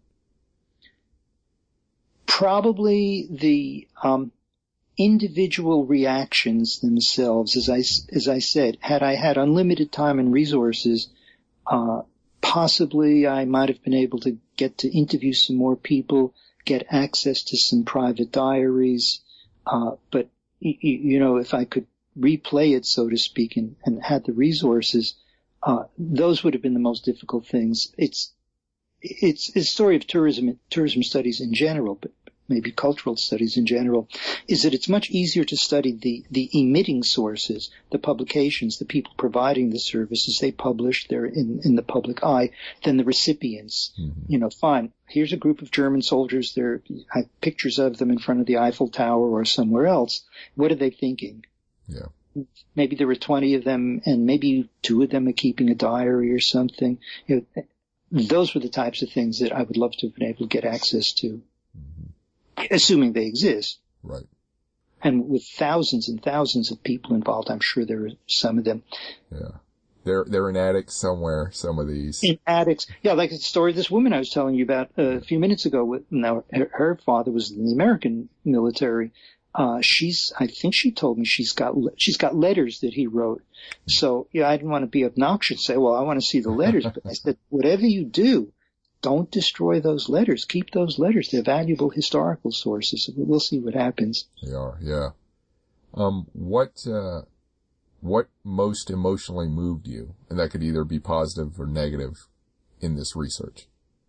Probably the um, individual reactions themselves. As I, as I said, had I had unlimited time and resources, uh, possibly I might have been able to get to interview some more people, get access to some private diaries. Uh, but, y- y- you know, if I could replay it, so to speak, and, and had the resources, uh, those would have been the most difficult things. It's, it's, it's a story of tourism, tourism studies in general, but maybe cultural studies in general, is that it's much easier to study the, the emitting sources, the publications, the people providing the services. They publish, they're in, in the public eye, than the recipients. Mm-hmm. You know, fine, here's a group of German soldiers, there I have pictures of them in front of the Eiffel Tower or somewhere else. What are they thinking? Yeah. Maybe there were twenty of them, and maybe two of them are keeping a diary or something. You know, those were the types of things that I would love to have been able to get access to. Mm-hmm. Assuming they exist. Right. And with thousands and thousands of people involved, I'm sure there are some of them. Yeah. They're, they're in attics somewhere, some of these. In attics. Yeah, like the story of this woman I was telling you about uh, a few minutes ago. With, now, her, her father was in the American military. Uh, she's, I think she told me she's got, she's got letters that he wrote. So, yeah, I didn't want to be obnoxious, say, well, I want to see the letters. But I said, whatever you do, don't destroy those letters. Keep those letters. They're valuable historical sources. We'll see what happens. They are, yeah. Um, what, uh, what most emotionally moved you? And that could either be positive or negative in this research.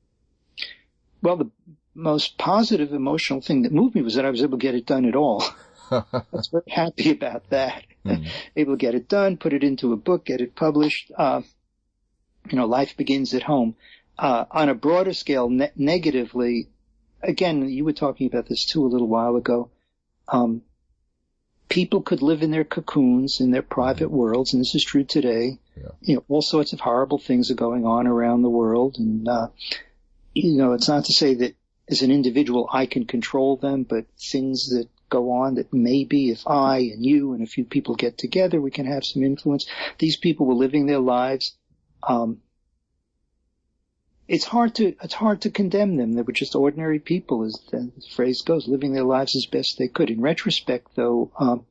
Well, the most positive emotional thing that moved me was that I was able to get it done at all. I was very happy about that. Mm. Able to get it done, put it into a book, get it published. Uh, you know, life begins at home. Uh, on a broader scale, ne- negatively, again, you were talking about this too a little while ago. Um, people could live in their cocoons, in their private mm-hmm. worlds, and this is true today. Yeah. You know, all sorts of horrible things are going on around the world, and, uh, you know, it's not to say that as an individual I can control them, but things that go on that maybe if I and you and a few people get together, we can have some influence. These people were living their lives. Um, it's hard to, it's hard to condemn them. They were just ordinary people, as the phrase goes, living their lives as best they could. In retrospect, though, um,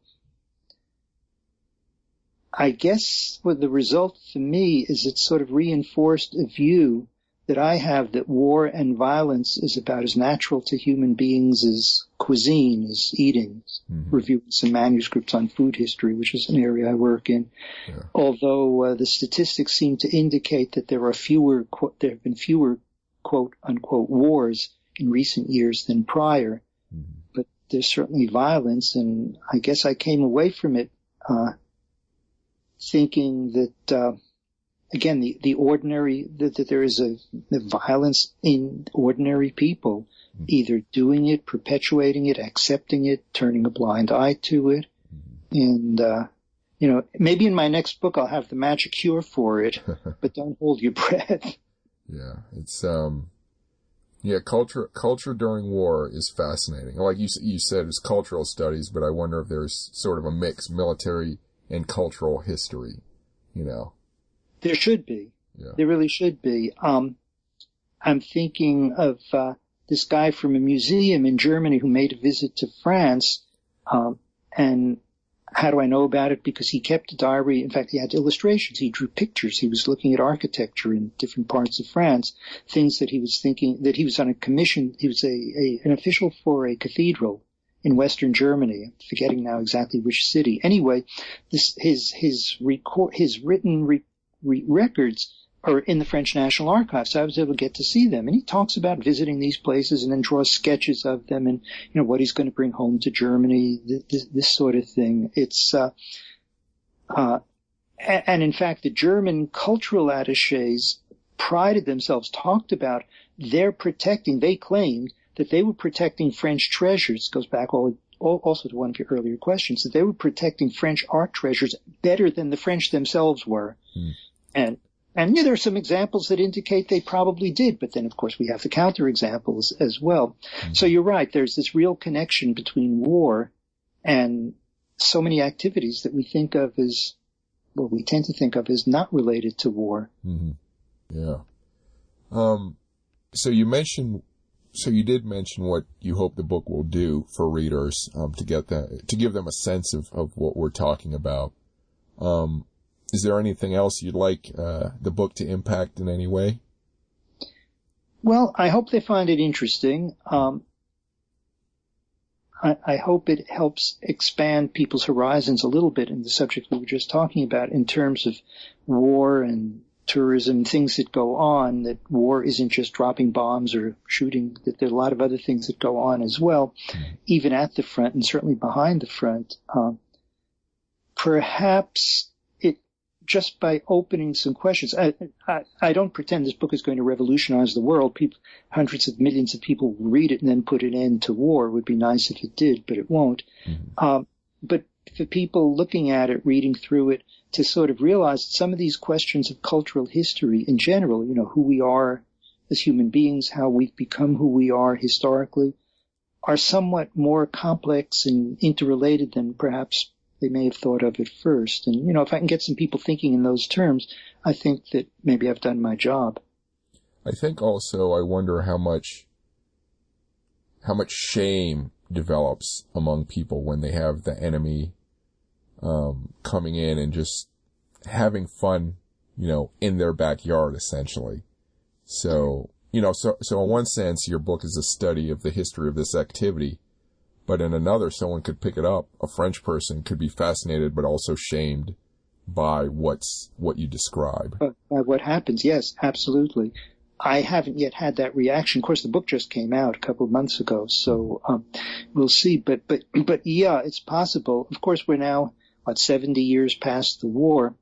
I guess what the result for me is it sort of reinforced a view that I have that war and violence is about as natural to human beings as cuisine, as eating. Mm-hmm. Reviewing some manuscripts on food history, which is an area I work in. Yeah. Although uh, the statistics seem to indicate that there are fewer, quote, there have been fewer, quote unquote, wars in recent years than prior. Mm-hmm. But there's certainly violence, and I guess I came away from it uh, thinking that. Uh, Again, the, the ordinary, that, that there is a the violence in ordinary people, mm-hmm. either doing it, perpetuating it, accepting it, turning a blind eye to it. Mm-hmm. And, uh, you know, maybe in my next book I'll have the magic cure for it, but don't hold your breath. Yeah, it's, um, yeah, culture, culture during war is fascinating. Like you, you said, it's cultural studies, but I wonder if there's sort of a mix, military and cultural history, you know. There should be. Yeah. There really should be. Um, I'm thinking of, uh, this guy from a museum in Germany who made a visit to France. Um, and how do I know about it? Because he kept a diary. In fact, he had illustrations. He drew pictures. He was looking at architecture in different parts of France, things that he was thinking, that he was on a commission. He was a, a an official for a cathedral in Western Germany. I'm forgetting now exactly which city. Anyway, this, his, his record, his written re, re, records are in the French National Archives. So I was able to get to see them. And he talks about visiting these places and then draws sketches of them and, you know, what he's going to bring home to Germany, this, this sort of thing. It's, uh, uh, and in fact, the German cultural attachés prided themselves, talked about their protecting, they claimed that they were protecting French treasures. It goes back all, all, also to one of your earlier questions, that they were protecting French art treasures better than the French themselves were. Mm. And, and yeah, there are some examples that indicate they probably did, but then of course we have the counterexamples as well. Mm. So you're right, there's this real connection between war and so many activities that we think of as, well, we tend to think of as not related to war. Mm-hmm. Yeah. Um, so you mentioned, so you did mention what you hope the book will do for readers, um, to get that, to give them a sense of, of what we're talking about. Um, is there anything else you'd like, uh, the book to impact in any way? Well, I hope they find it interesting. Um, I, I hope it helps expand people's horizons a little bit in the subject we were just talking about in terms of war and tourism, things that go on, that war isn't just dropping bombs or shooting, that there are a lot of other things that go on as well, mm-hmm. even at the front and certainly behind the front. Um, perhaps it, just by opening some questions, I, I, I don't pretend this book is going to revolutionize the world. People, hundreds of millions of people will read it and then put an end to war. It would be nice if it did, but it won't. Mm-hmm. Um, but for people looking at it, reading through it, to sort of realize that some of these questions of cultural history in general, you know, who we are as human beings, how we've become who we are historically, are somewhat more complex and interrelated than perhaps they may have thought of at first. And, you know, if I can get some people thinking in those terms, I think that maybe I've done my job. I think also I wonder how much, how much shame develops among people when they have the enemy Um, coming in and just having fun, you know, in their backyard, essentially. So, you know, so, so in one sense, your book is a study of the history of this activity, but in another, someone could pick it up. A French person could be fascinated, but also shamed by what's, what you describe. By, by what happens. Yes, absolutely. I haven't yet had that reaction. Of course, the book just came out a couple of months ago, so, um, we'll see. But, but, but yeah, it's possible. Of course, we're now, what, seventy years past the war,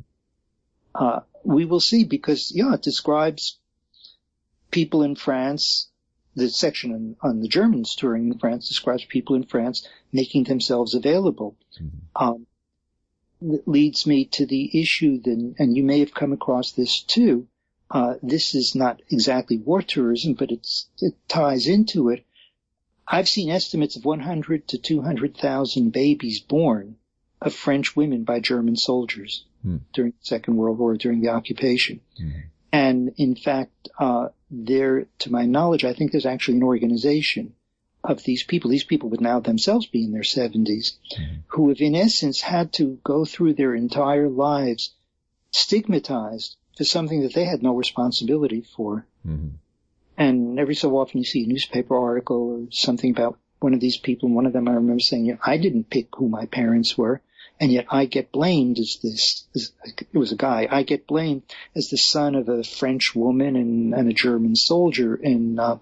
uh, we will see because, yeah, it describes people in France, the section on, on the Germans touring in France describes people in France making themselves available. Mm-hmm. Um, that leads me to the issue then, and you may have come across this too, uh, this is not exactly war tourism, but it's, it ties into it. I've seen estimates of one hundred to two hundred thousand babies born of French women by German soldiers mm. during the Second World War, during the occupation. Mm. And in fact, uh, there, to my knowledge, I think there's actually an organization of these people. These people would now themselves be in their seventies, mm. who have in essence had to go through their entire lives stigmatized for something that they had no responsibility for. Mm. And every so often you see a newspaper article or something about one of these people, and one of them I remember saying, you know, I didn't pick who my parents were. And yet I get blamed as this, as, it was a guy, I get blamed as the son of a French woman and, and a German soldier. And, uh,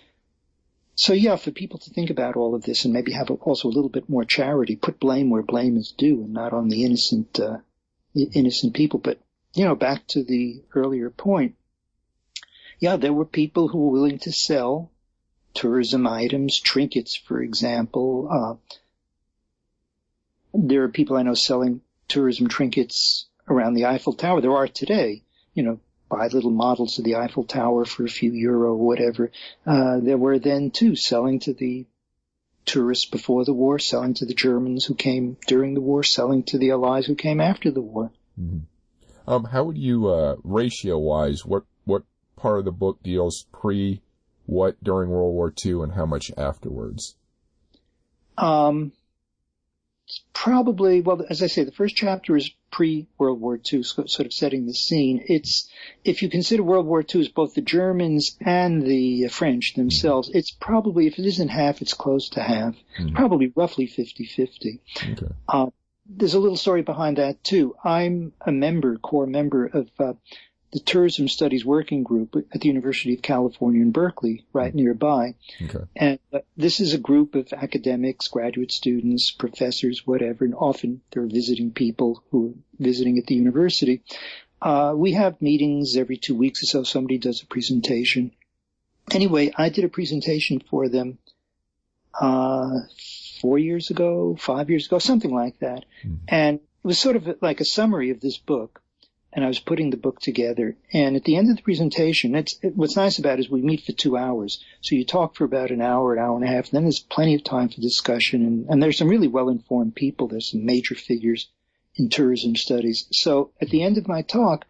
so yeah, for people to think about all of this and maybe have also a little bit more charity, put blame where blame is due and not on the innocent, uh, innocent people. But, you know, back to the earlier point. Yeah, there were people who were willing to sell tourism items, trinkets, for example, uh, there are people I know selling tourism trinkets around the Eiffel Tower. There are today, you know, buy little models of the Eiffel Tower for a few euro or whatever. Uh, there were then too selling to the tourists before the war, selling to the Germans who came during the war, selling to the Allies who came after the war. Mm-hmm. Um, how would you, uh, ratio wise, what, what part of the book deals pre, what during World War Two and how much afterwards? Um, It's probably, well, as I say, the first chapter is pre-World War Two, sort of setting the scene. It's, if you consider World War Two as both the Germans and the French themselves, it's probably, if it isn't half, it's close to half. Mm-hmm. Probably roughly fifty-fifty. Okay. Uh, there's a little story behind that too. I'm a member, core member of uh, the Tourism Studies Working Group at the University of California in Berkeley, right nearby. Okay. And uh, this is a group of academics, graduate students, professors, whatever, and often they're visiting people who are visiting at the university. Uh, we have meetings every two weeks or so. Somebody does a presentation. Anyway, I did a presentation for them uh four years ago, five years ago, something like that. Mm-hmm. And it was sort of like a summary of this book. And I was putting the book together. And at the end of the presentation, it's, it, what's nice about it is we meet for two hours. So you talk for about an hour, an hour and a half, and then there's plenty of time for discussion. And, and there's some really well-informed people. There's some major figures in tourism studies. So at the end of my talk,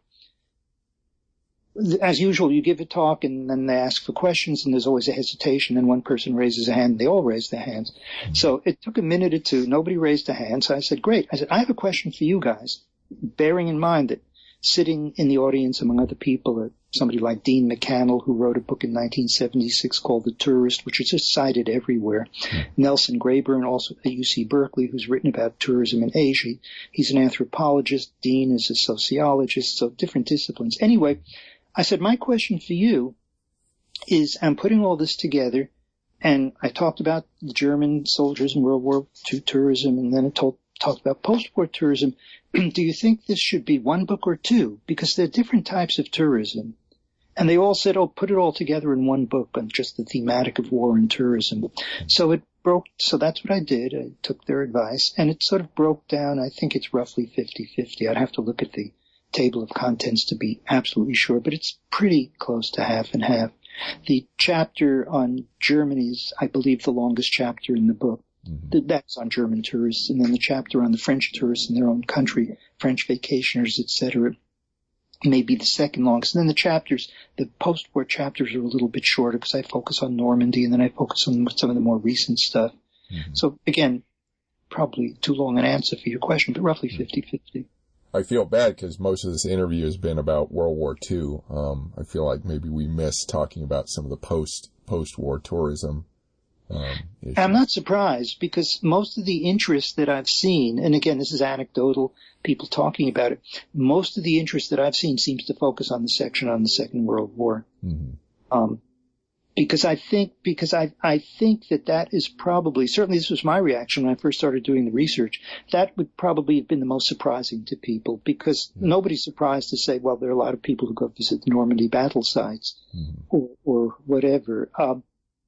as usual, you give a talk and then they ask for questions, and there's always a hesitation. And one person raises a hand. They all raise their hands. So it took a minute or two. Nobody raised a hand. So I said, great. I said, I have a question for you guys, bearing in mind that sitting in the audience among other people are somebody like Dean McCannell, who wrote a book in nineteen seventy-six called The Tourist, which is just cited everywhere. Mm. Nelson Grayburn, also at U C Berkeley, who's written about tourism in Asia. He's an anthropologist. Dean is a sociologist, so different disciplines. Anyway, I said, my question for you is, I'm putting all this together, and I talked about the German soldiers in World War Two tourism, and then I told talked about post-war tourism. Do you think this should be one book or two? Because there are different types of tourism. And they all said, oh, put it all together in one book on just the thematic of war and tourism. So it broke, so that's what I did. I took their advice, and it sort of broke down. I think it's roughly fifty-fifty. I'd have to look at the table of contents to be absolutely sure, but it's pretty close to half and half. The chapter on Germany is, I believe, the longest chapter in the book. Mm-hmm. That's on German tourists, and then the chapter on the French tourists in their own country, French vacationers, et cetera, may be the second longest. And then the chapters, the post-war chapters are a little bit shorter because I focus on Normandy, and then I focus on some of the more recent stuff. Mm-hmm. So again, probably too long an answer for your question, but roughly fifty-fifty. I feel bad because most of this interview has been about World War Two. Um, I feel like maybe we missed talking about some of the post, post-war tourism. Um, I'm not surprised, because most of the interest that I've seen, and again, this is anecdotal, people talking about it, most of the interest that I've seen seems to focus on the section on the Second World War. Mm-hmm. Um, because I think, because I, I think that that is probably, certainly this was my reaction when I first started doing the research, that would probably have been the most surprising to people, because mm-hmm. nobody's surprised to say, well, there are a lot of people who go visit the Normandy battle sites, mm-hmm. or, or whatever. Um,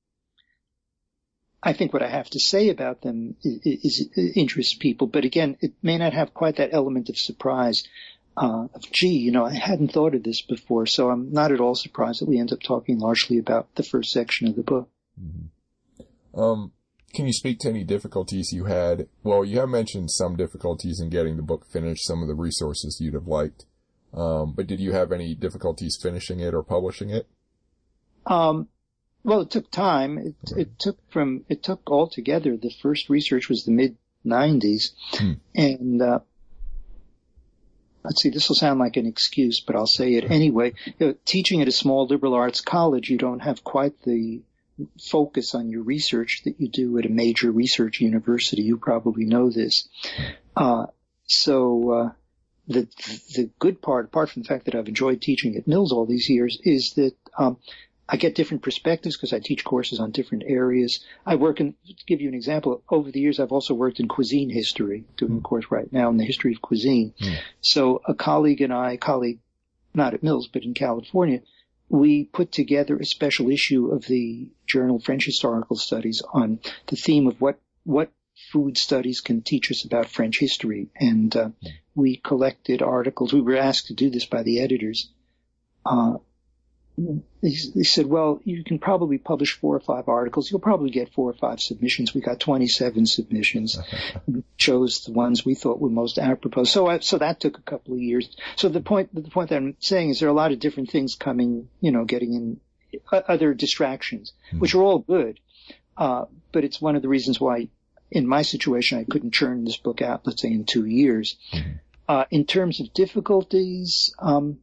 I think what I have to say about them is, is interests people, but again, it may not have quite that element of surprise. Uh, of, gee, you know, I hadn't thought of this before, so I'm not at all surprised that we end up talking largely about the first section of the book. Mm-hmm. Um, can you speak to any difficulties you had? Well, you have mentioned some difficulties in getting the book finished, some of the resources you'd have liked. Um, but did you have any difficulties finishing it or publishing it? Um, Well, it took time. It, right. it took from, it took altogether, the first research was the mid nineties. Hmm. And, uh, let's see, this will sound like an excuse, but I'll say it anyway. You know, teaching at a small liberal arts college, you don't have quite the focus on your research that you do at a major research university. You probably know this. Uh, so, uh, the, the good part, apart from the fact that I've enjoyed teaching at Mills all these years, is that, um, I get different perspectives because I teach courses on different areas. I work in, to give you an example, over the years I've also worked in cuisine history, doing mm. a course right now in the history of cuisine. Mm. So a colleague and I, colleague not at Mills, but in California, we put together a special issue of the journal French Historical Studies on the theme of what, what food studies can teach us about French history. And uh, mm. we collected articles. We were asked to do this by the editors. Uh, They, they said, well, you can probably publish four or five articles. You'll probably get four or five submissions. We got twenty-seven submissions. We chose the ones we thought were most apropos. So, I, so that took a couple of years. So the point, the point that I'm saying is there are a lot of different things coming, you know, getting in uh, other distractions, mm-hmm. which are all good. Uh, but it's one of the reasons why in my situation I couldn't churn this book out, let's say in two years. Mm-hmm. Uh, in terms of difficulties, um,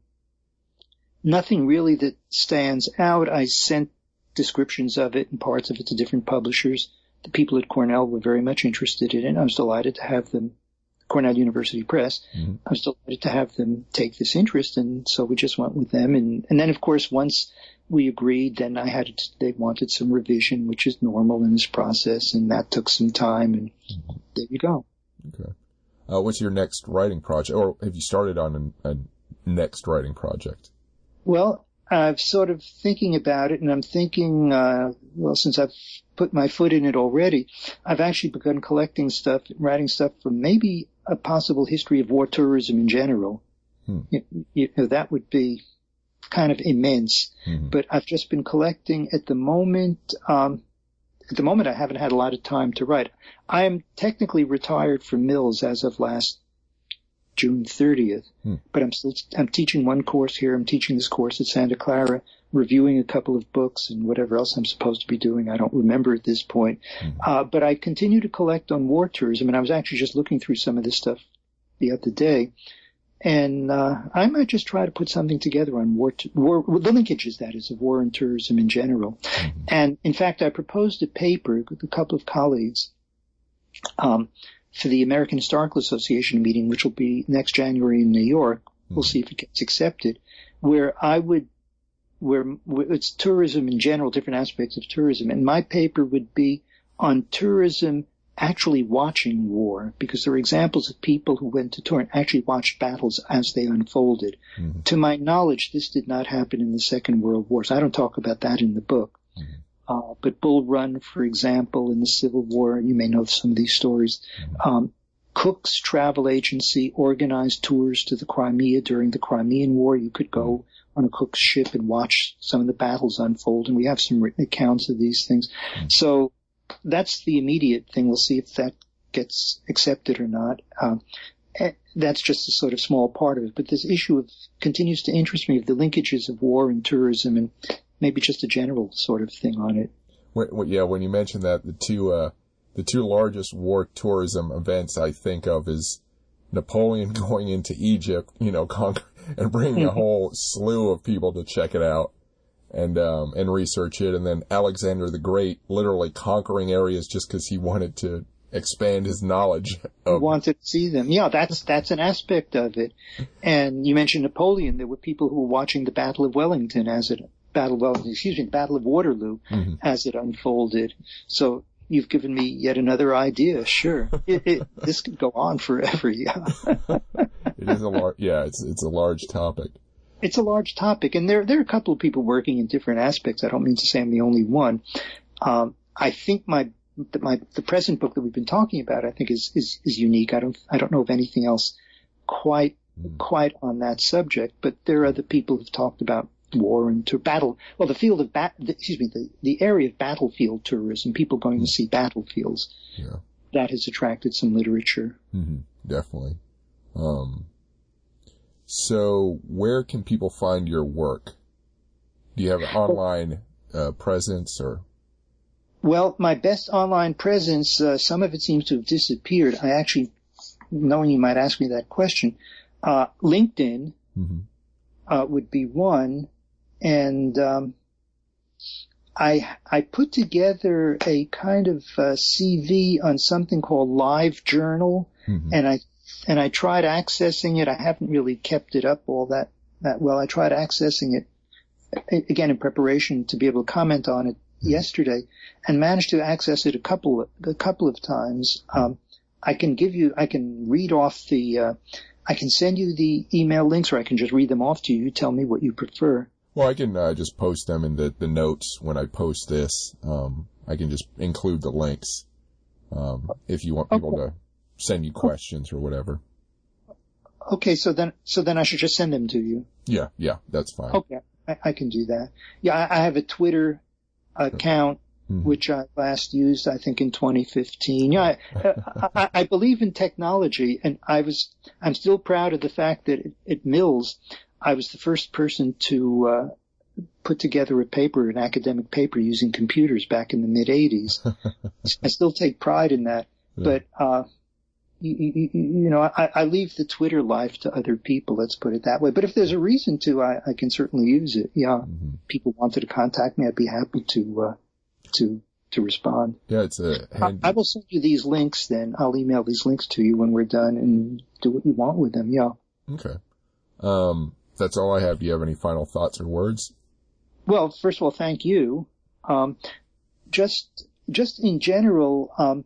nothing really that stands out. I sent descriptions of it and parts of it to different publishers. The people at Cornell were very much interested in it. I was delighted to have them, Cornell University Press, mm-hmm. I was delighted to have them take this interest, and so we just went with them. And, and then, of course, once we agreed, then I had to, they wanted some revision, which is normal in this process, and that took some time, and mm-hmm. there you go. Okay. Uh, what's your next writing project, or have you started on a, a next writing project? Well, I'm sort of thinking about it, and I'm thinking, uh, well, since I've put my foot in it already, I've actually begun collecting stuff, writing stuff for maybe a possible history of war tourism in general. Hmm. You, you know, that would be kind of immense. Mm-hmm. But I've just been collecting at the moment. Um, at the moment, I haven't had a lot of time to write. I am technically retired from Mills as of last June thirtieth, hmm. but I'm still, I'm teaching one course here. I'm teaching this course at Santa Clara, reviewing a couple of books and whatever else I'm supposed to be doing. I don't remember at this point. Hmm. Uh, but I continue to collect on war tourism, and I was actually just looking through some of this stuff the other day. And, uh, I might just try to put something together on war, t- war, the linkages, that is, of war and tourism in general. Hmm. And in fact, I proposed a paper with a couple of colleagues, um, for the American Historical Association meeting, which will be next January in New York. We'll see if it gets accepted, where I would, where, where it's tourism in general, different aspects of tourism. And my paper would be on tourism actually watching war, because there are examples of people who went to tour and actually watched battles as they unfolded. Mm-hmm. To my knowledge, this did not happen in the Second World War, so I don't talk about that in the book. Mm-hmm. Uh, but Bull Run, for example, in the Civil War, you may know some of these stories. Mm-hmm. Um, Cook's travel agency organized tours to the Crimea during the Crimean War. You could go on a Cook's ship and watch some of the battles unfold, and we have some written accounts of these things. Mm-hmm. So that's the immediate thing. We'll see if that gets accepted or not. Um, that's just a sort of small part of it. But this issue of, continues to interest me, of the linkages of war and tourism, and maybe just a general sort of thing on it. When, yeah, when you mentioned that, the two uh, the two largest war tourism events I think of is Napoleon going into Egypt, you know, conquer, and bringing a whole slew of people to check it out and um, and research it, and then Alexander the Great literally conquering areas just because he wanted to expand his knowledge of. He wanted to see them. Yeah, that's that's an aspect of it. And you mentioned Napoleon. There were people who were watching the Battle of Wellington as it Battle of Wellington, excuse me, Battle of Waterloo mm-hmm. as it unfolded. So you've given me yet another idea. Sure, it, it, this could go on forever. Yeah, it is a large. Yeah, it's it's a large topic. It's a large topic, and there there are a couple of people working in different aspects. I don't mean to say I'm the only one. Um, I think my the, my the present book that we've been talking about, I think, is is is unique. I don't I don't know of anything else quite mm. quite on that subject, but there are other people who've talked about war and to battle. Well, the field of bat, the, excuse me, the, the area of battlefield tourism, people going to see battlefields. Yeah. That has attracted some literature. Mm-hmm. Definitely. Um, so where can people find your work? Do you have an online uh, presence or? Well, my best online presence, uh, some of it seems to have disappeared. I actually, knowing you might ask me that question, uh, LinkedIn, mm-hmm. uh, would be one. And, um, I, I put together a kind of, uh, C V on something called Live Journal, mm-hmm. and I, and I tried accessing it. I haven't really kept it up all that, that well. I tried accessing it, again, in preparation to be able to comment on it mm-hmm. yesterday, and managed to access it a couple of, a couple of times. Um, I can give you, I can read off the, uh, I can send you the email links, or I can just read them off to you. You tell me what you prefer. Well, I can uh, just post them in the, the notes when I post this. Um, I can just include the links um, if you want people okay. to send you questions or whatever. Okay, so then so then I should just send them to you. Yeah, yeah, that's fine. Okay, I, I can do that. Yeah, I, I have a Twitter account mm-hmm. which I last used, I think, in twenty fifteen. Yeah, I, I, I believe in technology, and I was I'm still proud of the fact that at, at Mills, I was the first person to uh put together a paper, an academic paper, using computers back in the mid eighties. I still take pride in that. Yeah. But uh you, you, you know, I, I leave the Twitter life to other people, let's put it that way. But if there's a reason to, I, I can certainly use it. Yeah. Mm-hmm. People wanted to contact me, I'd be happy to, uh, to, to respond. Yeah, it's a handy... I, I will send you these links then. I'll email these links to you when we're done and do what you want with them. Yeah. Okay. Um, that's all I have. Do you have any final thoughts or words? Well, first of all, thank you. Um, just, just in general, um,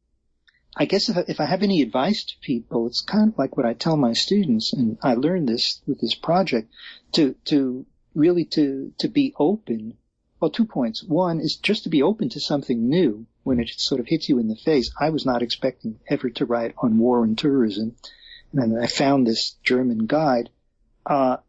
I guess if I, if I have any advice to people, it's kind of like what I tell my students, and I learned this with this project, to, to really to, to be open. Well, two points. One is just to be open to something new when it sort of hits you in the face. I was not expecting ever to write on war and tourism, and I found this German guide. Uh,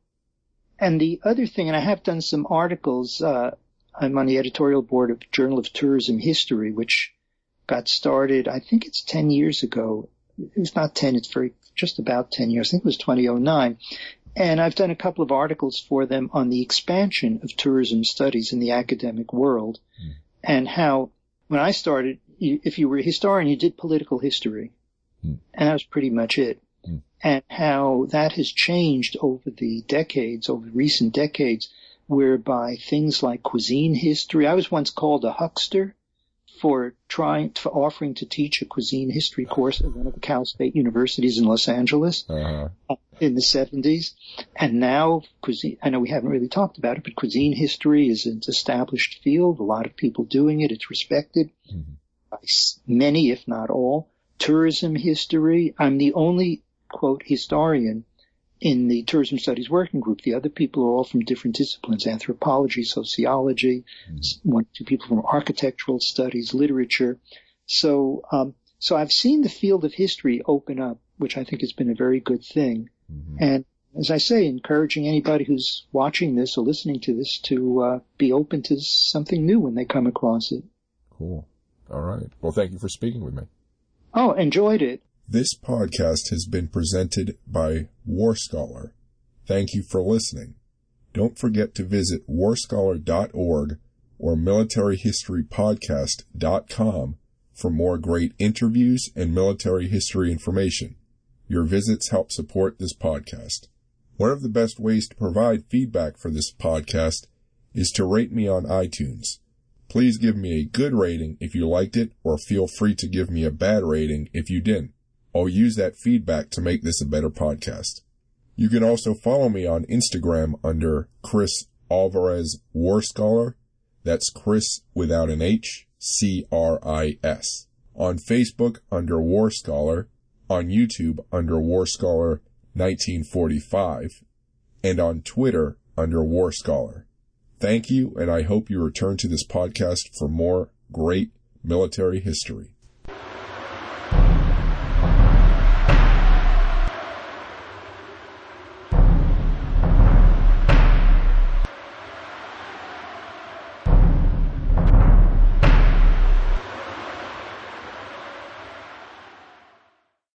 and the other thing, and I have done some articles, uh, I'm on the editorial board of Journal of Tourism History, which got started, I think it's ten years ago. It's not ten, it's very, just about ten years. I think it was twenty oh nine. And I've done a couple of articles for them on the expansion of tourism studies in the academic world, mm. and how, when I started, you, if you were a historian, you did political history. Mm. And that was pretty much it. Mm. And how that has changed over the decades, over recent decades, whereby things like cuisine history, I was once called a huckster for trying, for offering to teach a cuisine history course at one of the Cal State universities in Los Angeles uh-huh. in the seventies. And now cuisine, I know we haven't really talked about it, but cuisine history is an established field. A lot of people doing it. It's respected mm-hmm. by many, if not all. Tourism history. I'm the only, quote, historian in the tourism studies working group. The other people are all from different disciplines, anthropology, sociology, mm-hmm. one, two people from architectural studies, literature. So, um, so I've seen the field of history open up, which I think has been a very good thing. Mm-hmm. And as I say, encouraging anybody who's watching this or listening to this to, uh, be open to something new when they come across it. Cool. All right. Well, thank you for speaking with me. Oh, enjoyed it. This podcast has been presented by War Scholar. Thank you for listening. Don't forget to visit war scholar dot org or military history podcast dot com for more great interviews and military history information. Your visits help support this podcast. One of the best ways to provide feedback for this podcast is to rate me on iTunes. Please give me a good rating if you liked it, or feel free to give me a bad rating if you didn't. I'll use that feedback to make this a better podcast. You can also follow me on Instagram under Chris Alvarez War Scholar. That's Chris without an H, C R I S. On Facebook under War Scholar, on YouTube under War Scholar nineteen forty-five, and on Twitter under War Scholar. Thank you, and I hope you return to this podcast for more great military history.